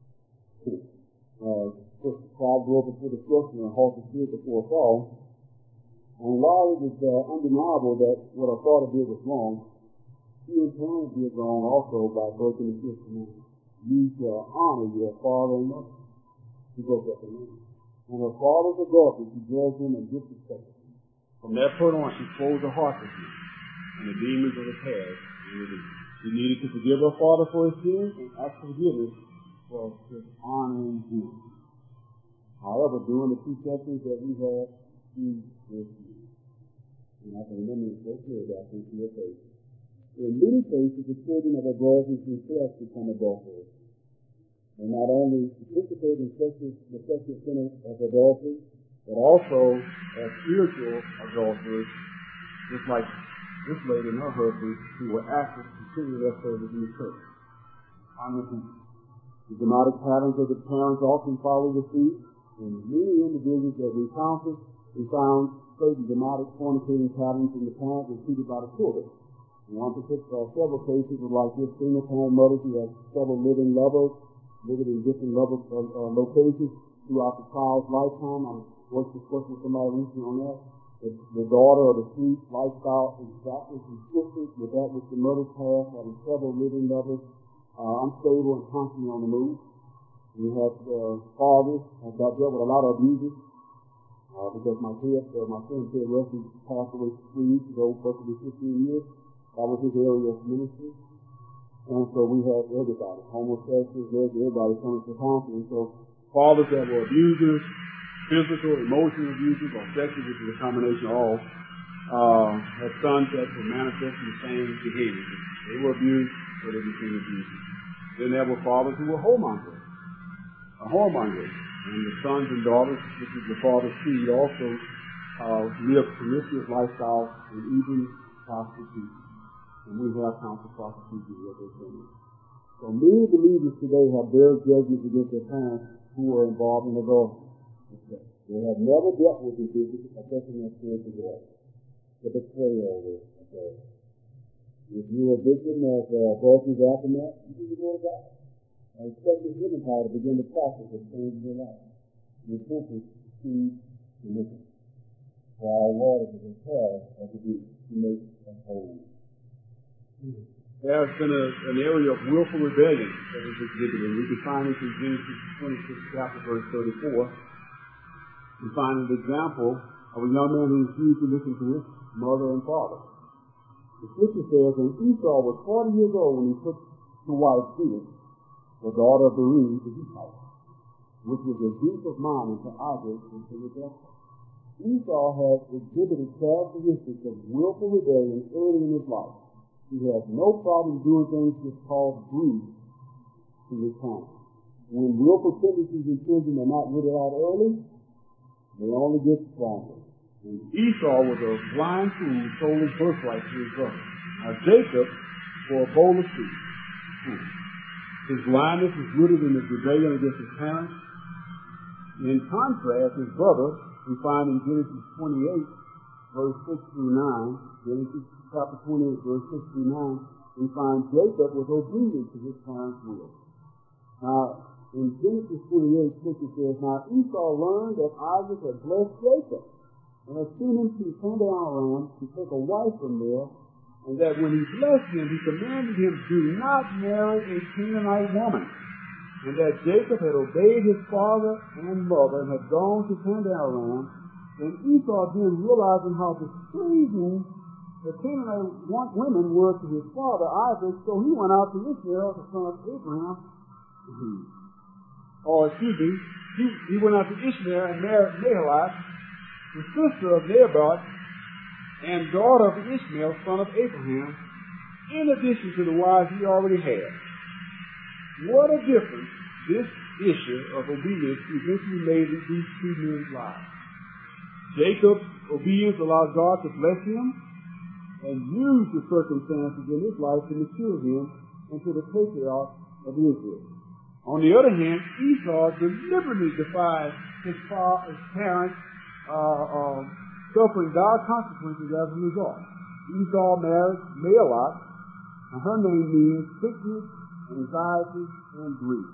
Uh, first, pride grew up before destruction and halt the spirit before a fall. And while it was uh, undeniable that what I thought I did was wrong, she in turn did wrong also by breaking the fifth commandment. You shall honor your father and mother. She broke that commandment. And her father's adultery, she judged him and disrespected him. From that point on, she closed her heart to him, and the demons of the past were released. She needed to forgive her father for his sins and ask forgiveness for his honoring him. However, during the two sessions that we had, she refused. And I can remember it so clear that I can see her face. In many cases, the children of adulterers themselves become adulterers. They not only participate in sexual, the sexual sin of adultery, but also as spiritual adulterers, just like this lady and her husband, who were active to continue their service in the church. Unrepentant. The demonic patterns of the parents often follow the suit, and many individuals that we counseled, we found certain demonic fornicating patterns in the parents repeated by the children. In one particular, several cases was like this single-parent mother who had several living lovers, living in different level, uh, uh, locations throughout the child's lifetime. I was discussing with somebody recently on that. The, the daughter of the street lifestyle exactly consistent with that which the mothers have, having several living mothers, uh, unstable and constantly on the move. We have uh, fathers have got dealt with a lot of abusers uh, because my kid, uh, my friend Ted Russell passed away three weeks ago, perfectly fifteen years. That was his area of ministry. And so we had everybody, homosexuals, everybody coming to counseling. So fathers that were abusers, physical, emotional abusers, or sexual, which is a combination of all, uh, had sons that were manifesting the same behaviors. They were abused, so they became abusers. Then there were fathers who were whoremongers, uh, whoremongers. And the sons and daughters, which is the father's seed, also uh, lived promiscuous lifestyles and even prostitution. And we have counsel prostitution with their children. So many believers today have their judgments against their parents who are involved in adultery. They have never dealt with this issue, affecting their spiritual growth. The betrayal of it. Okay. If you're a victim of uh, adultery's aftermath, you need to go to God. I expect this living power to begin the process of changing your life. Repentance precedes deliverance. For our Lord is a prayer of the deep to make us whole. There has been a, an area of willful rebellion that is exhibited. We can find it in Genesis twenty-sixth chapter, verse thirty-four. We find an example of a young man who refused to listen to his mother and father. The scripture says, and Esau was forty years old when he took to wife Judith, the daughter of Bereah, to his house, which was a deep of mind unto Isaac and to Rebekah. Esau had exhibited characteristics of willful rebellion early in his life. He has no problem doing things just called grief to his parents. When willful tendencies in children are not rooted out early, they only get stronger. And Esau was a blind fool who sold his birthright to his brother. Now Jacob, for a bowl of soup. His blindness was rooted in his rebellion against his parents. In contrast, his brother, we find in Genesis twenty-eight, verse six through nine, Genesis chapter twenty-eight, verse six through nine, we find Jacob was obedient to his parents' will. Now, in Genesis twenty-eight, scripture says, now Esau learned that Isaac had blessed Jacob and had sent him to Padan-aram to take a wife from there, and that when he blessed him, he commanded him, do not marry a Canaanite woman, and that Jacob had obeyed his father and mother and had gone to Padan-aram. And Esau then, realizing how displeasing the Canaanite women were to his father Isaac, so he went out to Ishmael, the son of Abraham. Mm-hmm. Or, excuse me, he, he went out to Ishmael and married Nahalat, the sister of Nebat, and daughter of Ishmael, son of Abraham, in addition to the wives he already had. What a difference this issue of obedience eventually made in these two men's lives. Jacob's obedience allowed God to bless him and use the circumstances in his life to mature him into the patriarch of Israel. On the other hand, Esau deliberately defied his, father, his parents, uh, uh, suffering dire consequences as a result. Esau married Nahalat, and her name means sickness, anxiety, and grief.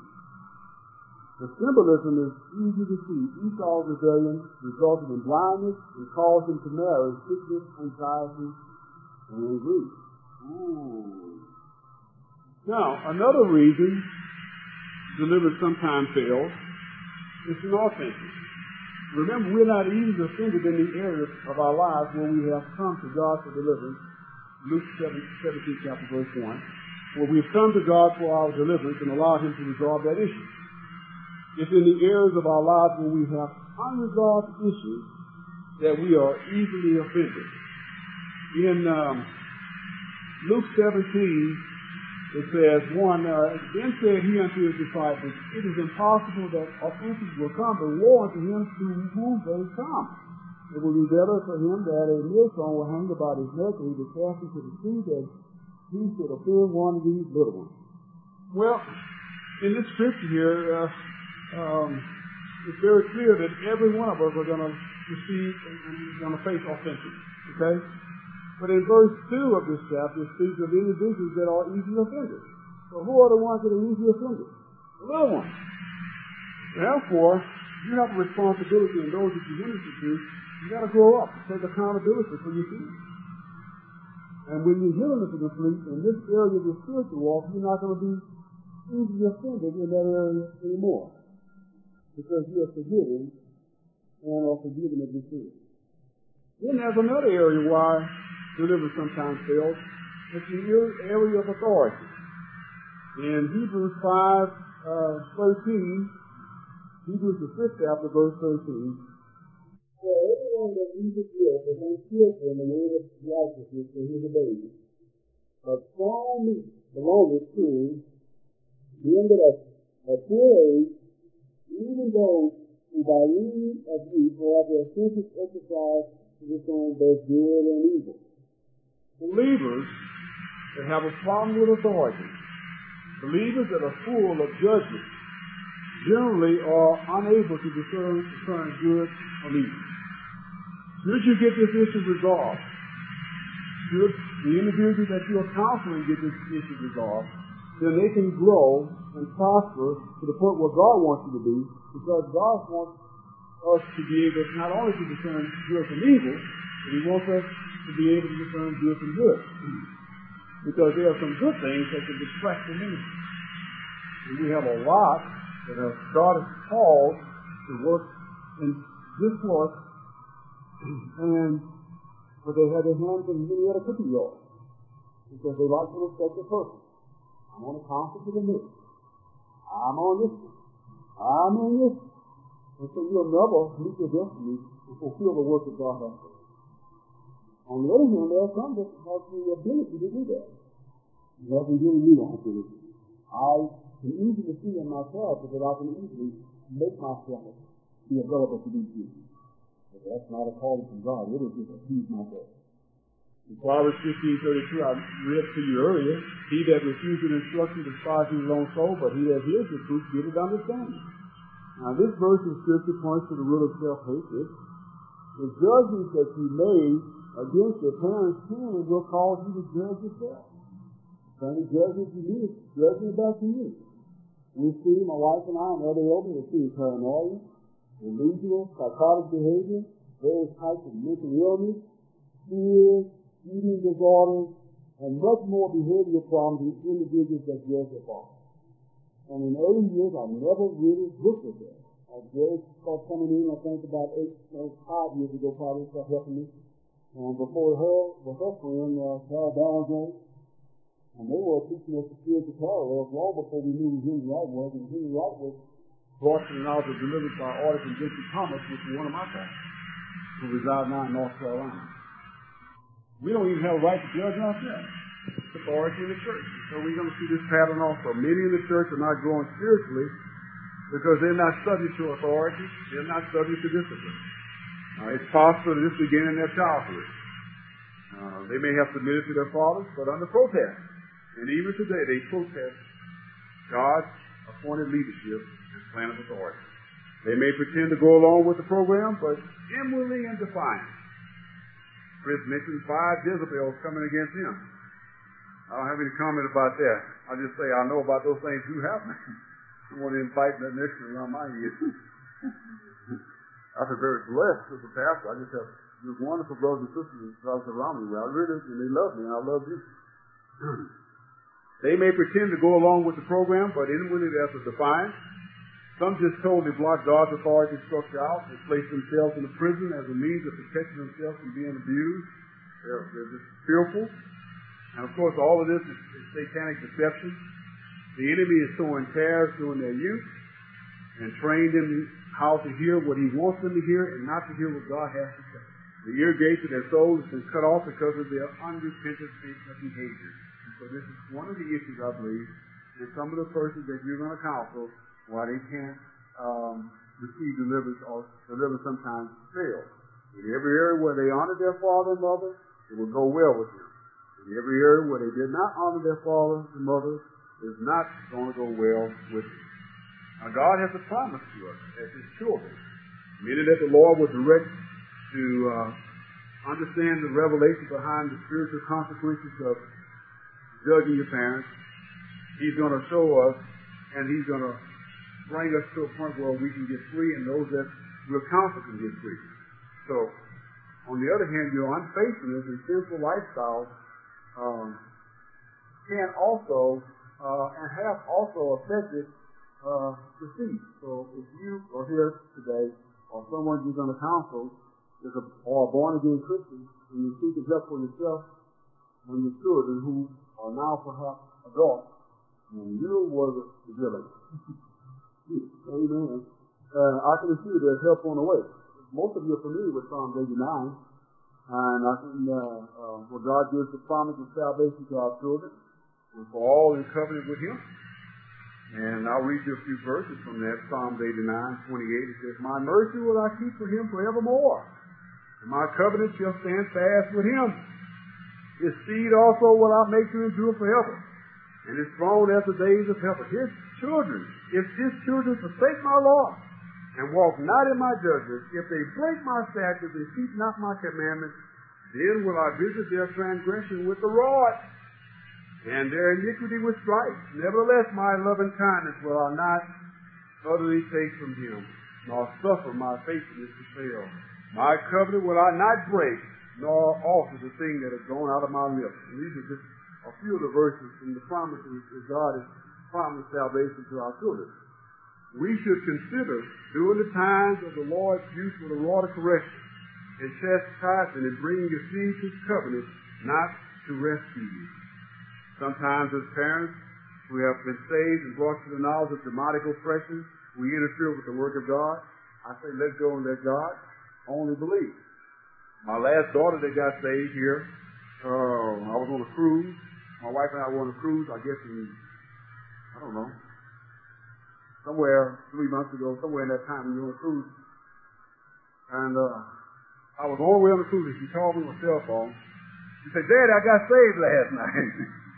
The symbolism is easy to see. Esau's rebellion resulted in blindness and caused him to marry sickness, anxiety, and grief. Ooh. Now, another reason deliverance sometimes fails is inauthentic. Remember, we're not easily offended in the areas of our lives where we have come to God for deliverance. Luke seventeen, chapter verse one, where we have come to God for our deliverance and allowed Him to resolve that issue. It's in the areas of our lives where we have unresolved issues that we are easily offended. In um, Luke seventeen, it says, one, uh, then said he unto his disciples, it is impossible that offenses will come, but woe unto him through whom they come. It will be better for him that a millstone will hang about his neck, and he will cast into the sea, that he should offend one of these little ones. Well, in this scripture here, uh, um, it's very clear that every one of us are going to receive and going to face offenses. Okay? But in verse two of this chapter, it speaks of individuals that are easily offended. So who are the ones that are easily offended? The little ones. Therefore, You have a responsibility, and those that you minister to, you got to grow up and take accountability for your sins. And when you're healing from the fleet in this area of your spiritual walk, you're not going to be easily offended in that area anymore, because you are forgiven and are forgiven of your sins. Then there's another area why deliverance sometimes fails. It's the area of authority. In Hebrews five thirteen, Hebrews the fifth chapter, verse thirteen. For everyone that uses guilt is unskillful in the word of righteousness, for he is a baby. But strong meat belongeth to them that are at full age, even those who by reason of youth have their senses exercised to discern both good and evil. Believers that have a problem with authority, believers that are full of judgment, generally are unable to discern, discern good from evil. Should you get this issue resolved, should the individual that you are counseling get this issue resolved, then they can grow and prosper to the point where God wants you to be, because God wants us to be able not only to discern good from evil, but He wants us to be able to discern good from good. Because there are some good things that can distract the ministry. And we have a lot that have started called to work in this work, and but they had their hands in many other cookie jar, because they like to respect the person. I'm on the council to the ministry. I'm on this one. I'm on this one. And so you'll never meet your destiny and fulfill the work that God has for you. On the other hand, there are some that have the ability to do that. You have to really need that ability. I can easily see in myself that I can easily make myself be available to these people. But that's not a calling from God. It is just a huge myself. In Proverbs fifteen thirty-two, I read to you earlier, he that refuses instruction despises his own soul, but he that hears the truth giveth understanding. Now, this verse of Scripture points to the root of self-hatred. The judgments that you made against your parents' sin will cause you to judge yourself. The only judgment you need is judgment back to you. We see, my wife and I and other elders are seeing paranoia, delusional, psychotic behavior, various types of mental illness, fear, eating disorders, and much more behavioral problems in individuals that judge their father. And in early years, I never really looked at that. I just started coming in, I think about eight, no, five years ago, probably, started helping me. And before her, with her friend, uh, Carol Ballinger, and they were teaching us the spiritual parallels long before we knew who Henry Wright was. And Henry Wright was brought to the knowledge of deliverance by Artis and Jesse Thomas, which is one of my pastors, who reside now in North Carolina. We don't even have a right to judge ourselves. It's authority in the church. So we're going to see this pattern also. Many in the church are not growing spiritually because they're not subject to authority. They're not subject to discipline. Uh, it's possible that this began in their childhood. Uh, they may have submitted to their fathers, but under protest. And even today, they protest God's appointed leadership and plan of authority. They may pretend to go along with the program, but inwardly in defiance. Chris mentioned five Jezebels coming against him. I don't have any comment about that. I just say I know about those things do happen. I don't want to invite that next one around my ears. I feel very blessed as a pastor. I just have these wonderful brothers and sisters around me. I really, and they love me, and I love you. They may pretend to go along with the program, but inwardly that's a defiance. Some just totally block God's authority structure out. They place themselves in a prison as a means of protecting themselves from being abused. They're, they're just fearful. And of course, all of this is, is satanic deception. The enemy is sowing tares during their youth and trained them how to hear what he wants them to hear and not to hear what God has to say. The ear gates of their soul has been cut off because of their unrepentant behavior. And so this is one of the issues, I believe, that some of the persons that you're going to counsel, why they can't um, receive deliverance or deliverance sometimes fails. In every area where they honor their father and mother, it will go well with them. In every area where they did not honor their father and mother, is not going to go well with them. Now, God has a promise to us as His children, meaning that the Lord will direct to uh, understand the revelation behind the spiritual consequences of judging your parents. He's going to show us, and He's going to bring us to a point where we can get free, and those that we'll counsel can get free. So, on the other hand, your unfaithfulness and sinful lifestyle um, can also uh, and have also affected uh, the seed. So, if you are here today, or someone you're going to counsel is a, or a born-again Christian, and you're seeking help for yourself and your children who are now perhaps adults, and you were the village. Amen. Uh, I can assure you there's help on the way. Most of you are familiar with Psalm eighty-nine, and I can, uh, uh, where God gives the promise of salvation to our children, and for all in covenant with Him. And I'll read you a few verses from that. Psalm eighty-nine, twenty-eight, it says, "My mercy will I keep for him forevermore, and my covenant shall stand fast with him. His seed also will I make to endure forever, and his throne as the days of heaven." His children, if his children forsake my law, and walk not in my judgments, if they break my statutes and keep not my commandments, then will I visit their transgression with the rod, and their iniquity with stripes. Nevertheless, my loving kindness will I not utterly take from him, nor suffer my faithfulness to fail. My covenant will I not break, nor alter the thing that has gone out of my lips. And these are just a few of the verses from the promises that God has promised salvation to our children. We should consider, during the times of the Lord's use of the rod of correction and chastisement and bringing your seed to his covenant, not to rescue you. Sometimes as parents who have been saved and brought to the knowledge of demonic oppression, we interfere with the work of God. I say let go and let God. Only believe. My last daughter that got saved here, uh, I was on a cruise. My wife and I were on a cruise, I guess in, I don't know, somewhere three months ago, somewhere in that time we were on a cruise. And uh, I was all the way on the cruise and she called me on my cell phone. She said, "Daddy, I got saved last night."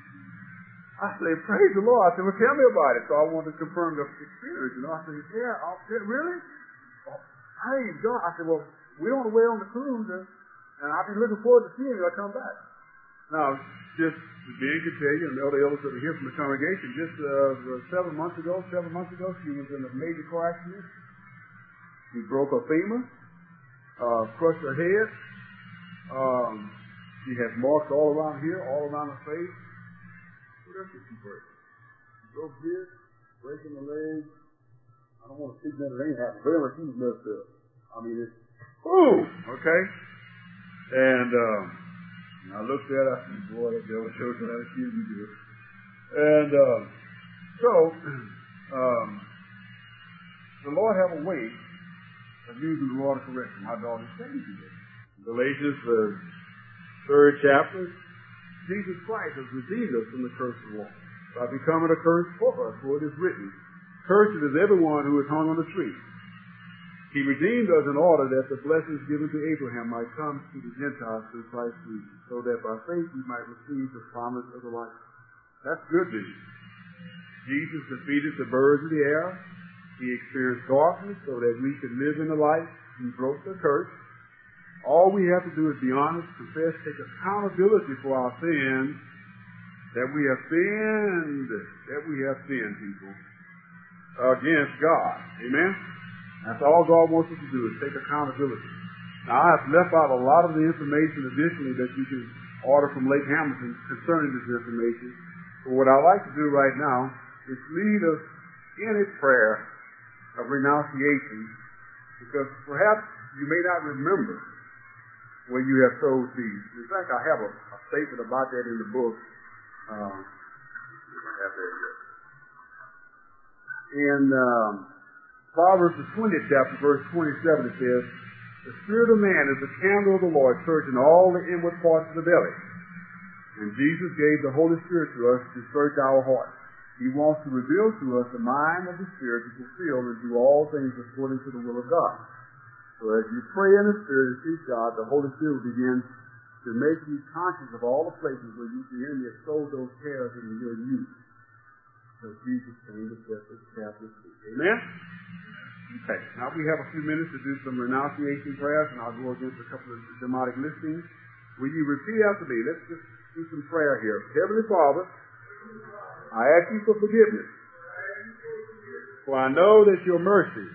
I said, "Praise the Lord." I said, "Well, tell me about it." So I wanted to confirm the experience. You know, I said, "Yeah, I'll, really? Oh, praise God." I said, "Well, we're on the way on the cruise, and, and I'll be looking forward to seeing you. I'll come back." Now, just Ben could tell you, and the other elders that are here from the congregation, just uh, seven months ago, seven months ago, she was in a major car accident. She broke her femur, uh, crushed her head. Um, she has marks all around here, all around her face. What else did she break? She broke this, breaking the leg. I don't want to speak that it ain't happened. Very much she was messed up. I mean, it's, ooh, okay. And, um, and I looked at her, I said, "Boy, that devil shows me how to kill you good." And, uh, so, um, the Lord have a way of using the rod of correction. My daughter saved you. Galatians, the third chapter, Jesus Christ has redeemed us from the curse of the law by becoming a curse for us, for it is written, "Cursed is everyone who is hung on the tree." He redeemed us in order that the blessings given to Abraham might come to the Gentiles through Christ Jesus, so that by faith we might receive the promise of the life. That's good news. Jesus defeated the birds of the air. He experienced darkness so that we could live in the light. He broke the curse. All we have to do is be honest, confess, take accountability for our sins, that we have sinned, that we have sinned, people, against God. Amen? That's all God wants us to do, is take accountability. Now, I have left out a lot of the information additionally that you can order from Lake Hamilton concerning this information. But what I'd like to do right now is lead us in a prayer of renunciation, because perhaps you may not remember when you have sowed seeds. In fact, I have a, a statement about that in the book. Um, I have that here. In um, Proverbs the twentieth chapter, verse twenty-seven, it says, "The spirit of man is the candle of the Lord, searching all the inward parts of the belly." And Jesus gave the Holy Spirit to us to search our hearts. He wants to reveal to us the mind of the Spirit to fulfill and do all things according to the will of God. So as you pray in the Spirit and seek God, the Holy Spirit will begin to make you conscious of all the places where you, the enemy has sowed those tares in your youth. So Jesus came to set this captive free. Amen? Okay. Now we have a few minutes to do some renunciation prayers, and I'll go against a couple of demonic listings. Will you repeat after me? Let's just do some prayer here. Heavenly Father, I ask you for forgiveness For I know that your mercy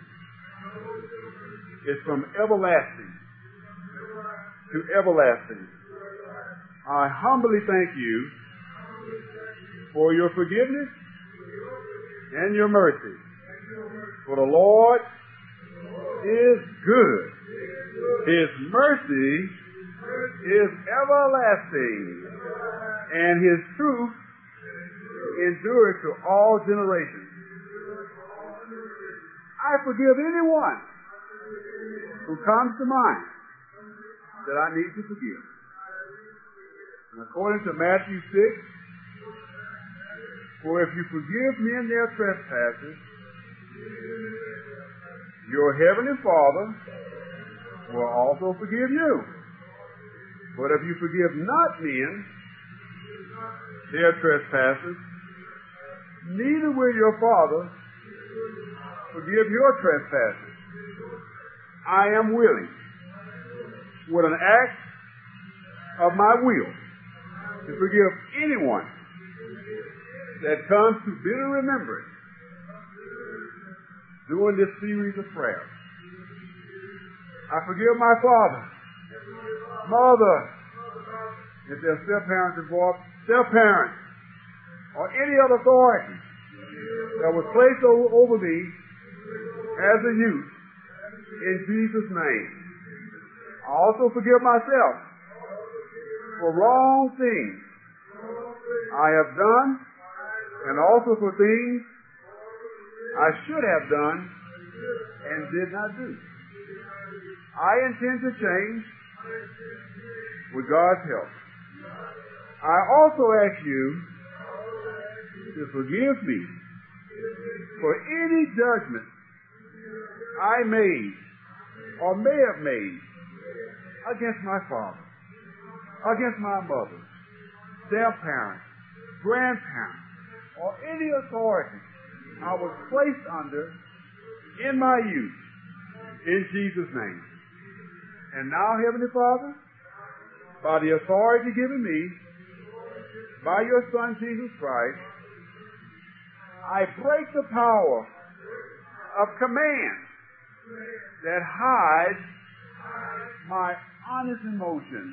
is from everlasting to everlasting. I humbly thank you for your forgiveness and your mercy. For the Lord is good. His mercy is everlasting, and His truth endures to all generations. I forgive anyone who comes to mind that I need to forgive. And according to Matthew six, for if you forgive men their trespasses, your heavenly Father will also forgive you. But if you forgive not men their trespasses, neither will your Father forgive your trespasses. I am willing, with an act of my will, to forgive anyone that comes to bitter remembrance during this series of prayers. I forgive my father, mother, if they're step-parents involved, step-parents, or any other authority that was placed over, over me as a youth, in Jesus' name. I also forgive myself for wrong things I have done, and also for things I should have done and did not do. I intend to change with God's help. I also ask you to forgive me for any judgment I made or may have made against my father, against my mother, their parents, grandparents, or any authority I was placed under in my youth, in Jesus' name. And now, Heavenly Father, by the authority given me by your Son, Jesus Christ, I break the power of command that hides my honest emotions.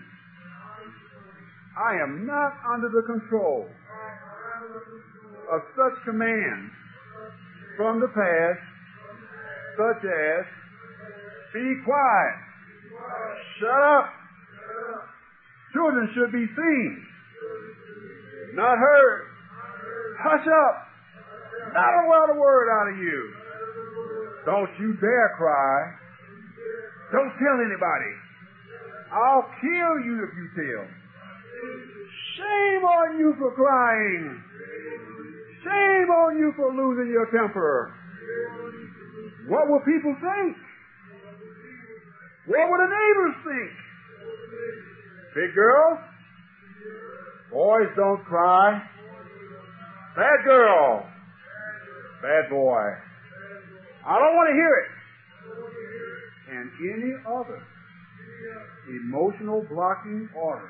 I am not under the control of such commands from the past, such as, be quiet, shut up, children should be seen, not heard, hush up, not allow a word out of you, don't you dare cry, don't tell anybody, I'll kill you if you tell. Shame on you for crying. Shame on you for losing your temper. What will people think? What will the neighbors think? Big girls, boys don't cry. Bad girl, bad boy. I don't want to hear it. And any other emotional blocking order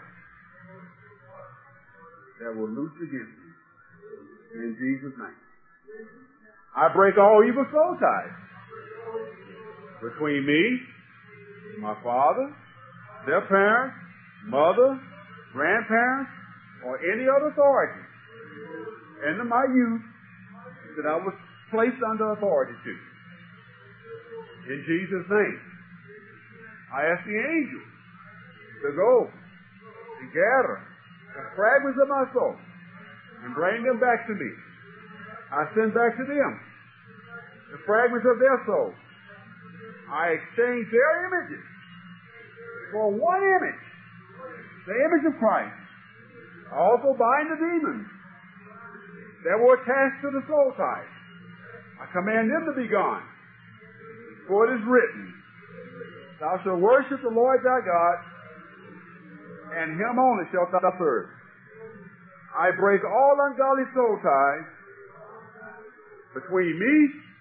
that will loose against me. In Jesus' name. I break all evil soul ties between me, my father, their parents, mother, grandparents, or any other authority in my youth that I was placed under authority to. In Jesus' name. I ask the angels to go and gather the fragments of my soul and bring them back to me. I send back to them the fragments of their soul. I exchange their images for one image, the image of Christ. I also bind the demons that were attached to the soul ties. I command them to be gone. For it is written, thou shalt worship the Lord thy God, and him only shalt thou serve. I break all ungodly soul ties between me,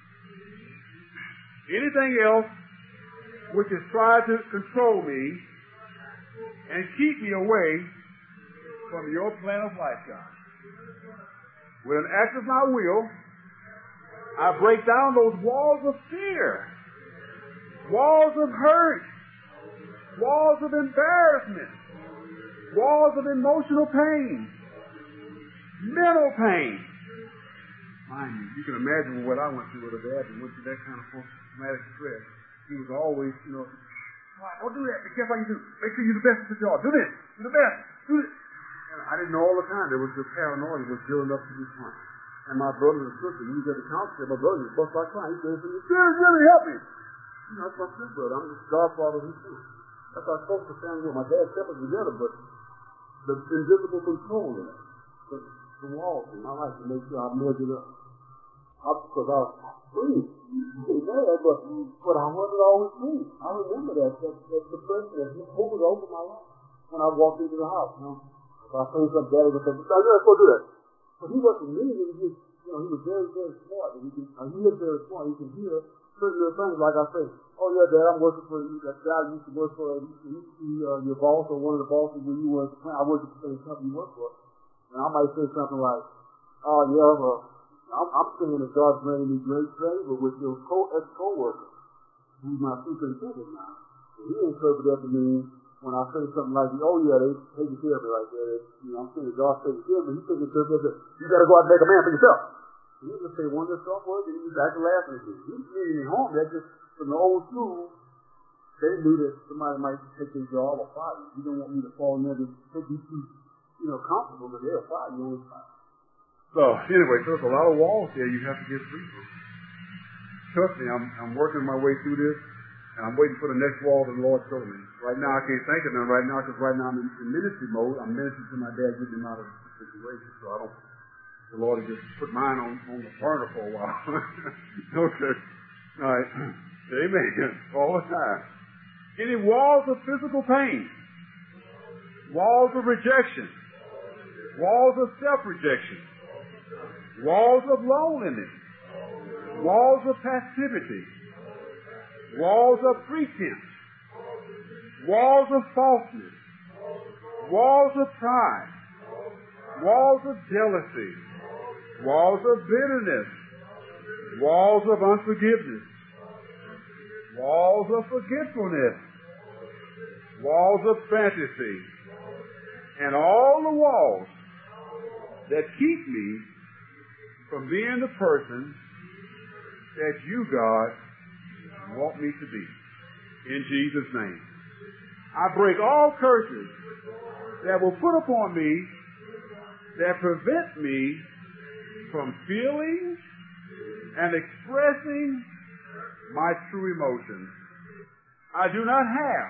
anything else which has tried to control me and keep me away from your plan of life, God. With an act of my will, I break down those walls of fear, walls of hurt, walls of embarrassment, walls of emotional pain, mental pain. Mind you, you can imagine what I went through with a dad and went through that kind of post-traumatic stress. He was always, you know, don't do that. Be careful how you do. Make sure you're the best at the job. Do this. You're the best. Do this. And I didn't know all the time there was the paranoia that was building up to this point. And my brother and sister, when we got to counsel, my brother just bust out crying. He said, "Really, really help me." You know, that's my step brother. I'm just godfather of his son. That's how close the family was. My dad kept us together, but the invisible control in it. The, the walls in my life to make sure I measured up. Because I was free. Mad, but, but I wasn't always free. I remember that, that, that depression, that over over my life when I walked into the house. You know, if I say something, Daddy would say, "No, you're not supposed to do that." But he wasn't mean. He was just, you know, he was very, very smart. And he, could, uh, he is very smart. He could hear certain little things, like I say, "Oh yeah, Dad, I'm working for you. That guy you used to work for, he used to be uh, your boss or one of the bosses when you were at the plant. I worked at the same company you work for." And I might say something like, "Oh yeah, well, I'm, I'm saying that God's granted me great favor with your co- ex-co-worker, who's my superintendent now." And he interpreted that to mean when I say something like, "Oh yeah, they taking care of me right there." You know, I'm saying that God's taking care of me. He taking care of me. You got to go out and make a man for yourself. And he just say one of the soft words, and he was actually laughing at me. He didn't mean any harm. That just from the old school, they knew that somebody might take their job or fire you. You don't want me to fall in there to take you too, you know, comfortable, but they'll fire you on the fire. So, anyway, so there's a lot of walls there you have to get free from. Trust me, I'm, I'm working my way through this, and I'm waiting for the next wall that the Lord showed me. Right now, I can't think of them right now, because right now I'm in, in ministry mode. I'm ministering to my dad, getting him out of the situation, so I don't, the Lord has just put mine on, on the burner for a while. Okay. All right. Amen. All the time. Any walls of physical pain, walls of rejection, walls of self-rejection, walls of loneliness, walls of passivity, walls of pretense, walls of falseness, walls of pride, walls of jealousy, walls of bitterness, walls of unforgiveness, walls of forgetfulness, walls of fantasy, and all the walls that keep me from being the person that you, God, want me to be. In Jesus' name. I break all curses that will put upon me that prevent me from feeling and expressing my true emotions. I do not have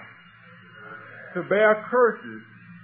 to bear curses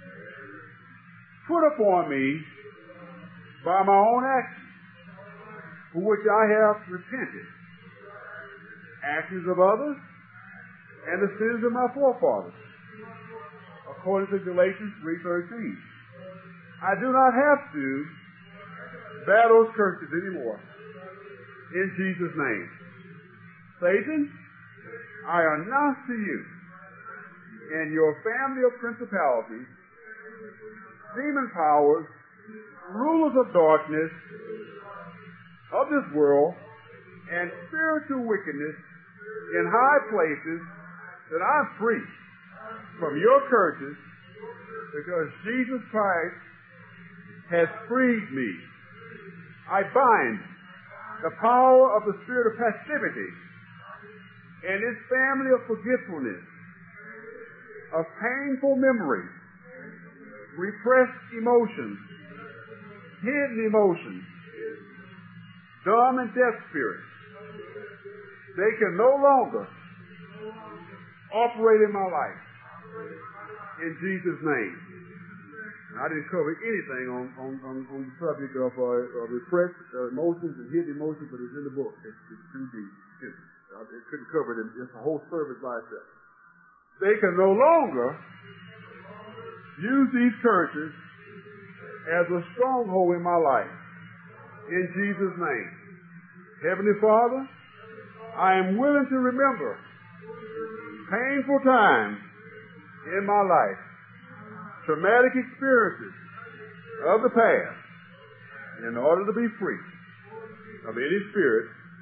put upon me by my own actions, for which I have repented. Actions of others and the sins of my forefathers, according to Galatians three thirteen. I do not have to bear those curses anymore. In Jesus' name. Satan, I announce to you and your family of principalities, demon powers, rulers of darkness of this world, and spiritual wickedness in high places, that I'm free from your curses because Jesus Christ has freed me. I bind the power of the spirit of passivity and its family of forgetfulness, of painful memories, repressed emotions, hidden emotions, dumb and deaf spirits. They can no longer operate in my life. In Jesus' name. I didn't cover anything on, on, on, on the subject of uh, uh, repressed uh, emotions and hidden emotions, but it's in the book. It's, it's too deep. It, uh, it couldn't cover it. It's a whole service by itself. They can no longer use these curses as a stronghold in my life. In Jesus' name. Heavenly Father, I am willing to remember painful times in my life, traumatic experiences of the past, in order to be free of any spirit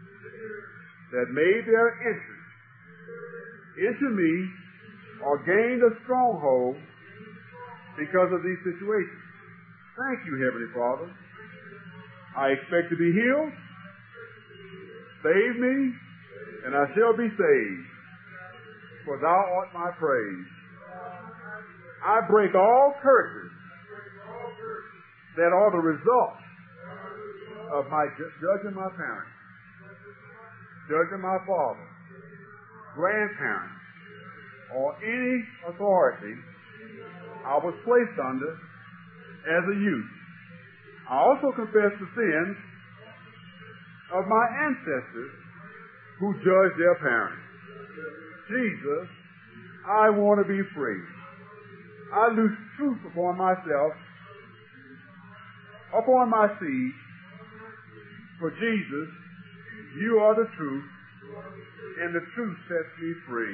that made their entrance into me or gained a stronghold because of these situations. Thank you, Heavenly Father. I expect to be healed. Save me, and I shall be saved, for thou art my praise. I break all curses that are the result of my ju- judging my parents, judging my father, grandparents, or any authority I was placed under as a youth. I also confess the sins of my ancestors who judged their parents. Jesus, I want to be free. I loose truth upon myself, upon my seed. For Jesus, you are the truth, and the truth sets me free.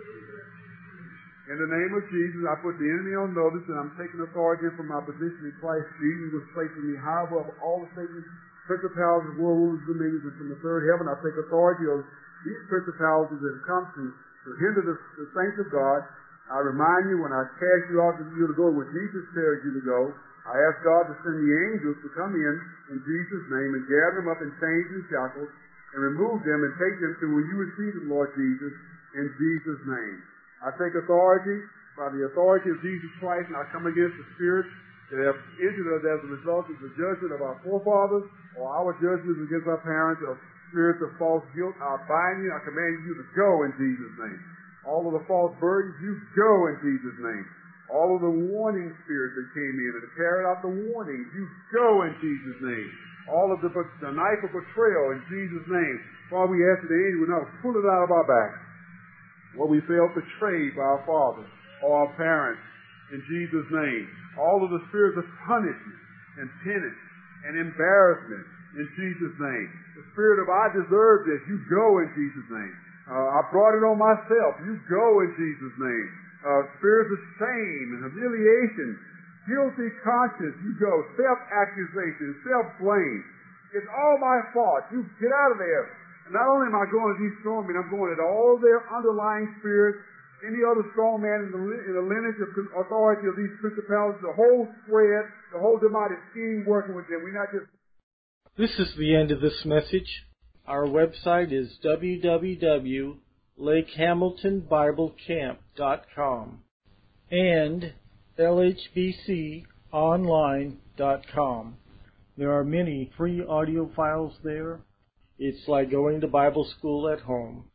In the name of Jesus, I put the enemy on notice, and I'm taking authority from my position in Christ Jesus, who was placing me high above all the Satan's principalities, world rulers, dominions, and from the third heaven. I take authority over these principalities that have come to, to hinder the, the saints of God. I remind you, when I cast you out to you to go where Jesus tells you to go, I ask God to send the angels to come in, in Jesus' name, and gather them up in chains and shackles, and remove them and take them to where you receive them, Lord Jesus, in Jesus' name. I take authority by the authority of Jesus Christ, and I come against the spirits that have entered us as a result of the judgment of our forefathers, or our judgments against our parents, or spirits of false guilt. I bind you, I command you to go in Jesus' name. All of the false burdens, you go in Jesus' name. All of the warning spirits that came in and carried out the warnings, you go in Jesus' name. All of the, the knife of betrayal in Jesus' name. Father, we ask that the angel would now pull it out of our back where we felt betrayed by our father or our parents in Jesus' name. All of the spirits of punishment and penance and embarrassment in Jesus' name. The spirit of I deserve this, you go in Jesus' name. Uh, I brought it on myself, you go in Jesus' name. Uh, spirits of shame and humiliation, guilty conscience, you go. Self-accusation, self-blame. It's all my fault. You get out of there. And not only am I going to these strong men, I'm going at all their underlying spirits, any other strong man in the, in the lineage of authority of these principalities, the whole spread, the whole demonic scheme working with them. We're not just... This is the end of this message. Our website is w w w dot lake hamilton bible camp dot com and l h b c online dot com. There are many free audio files there. It's like going to Bible school at home.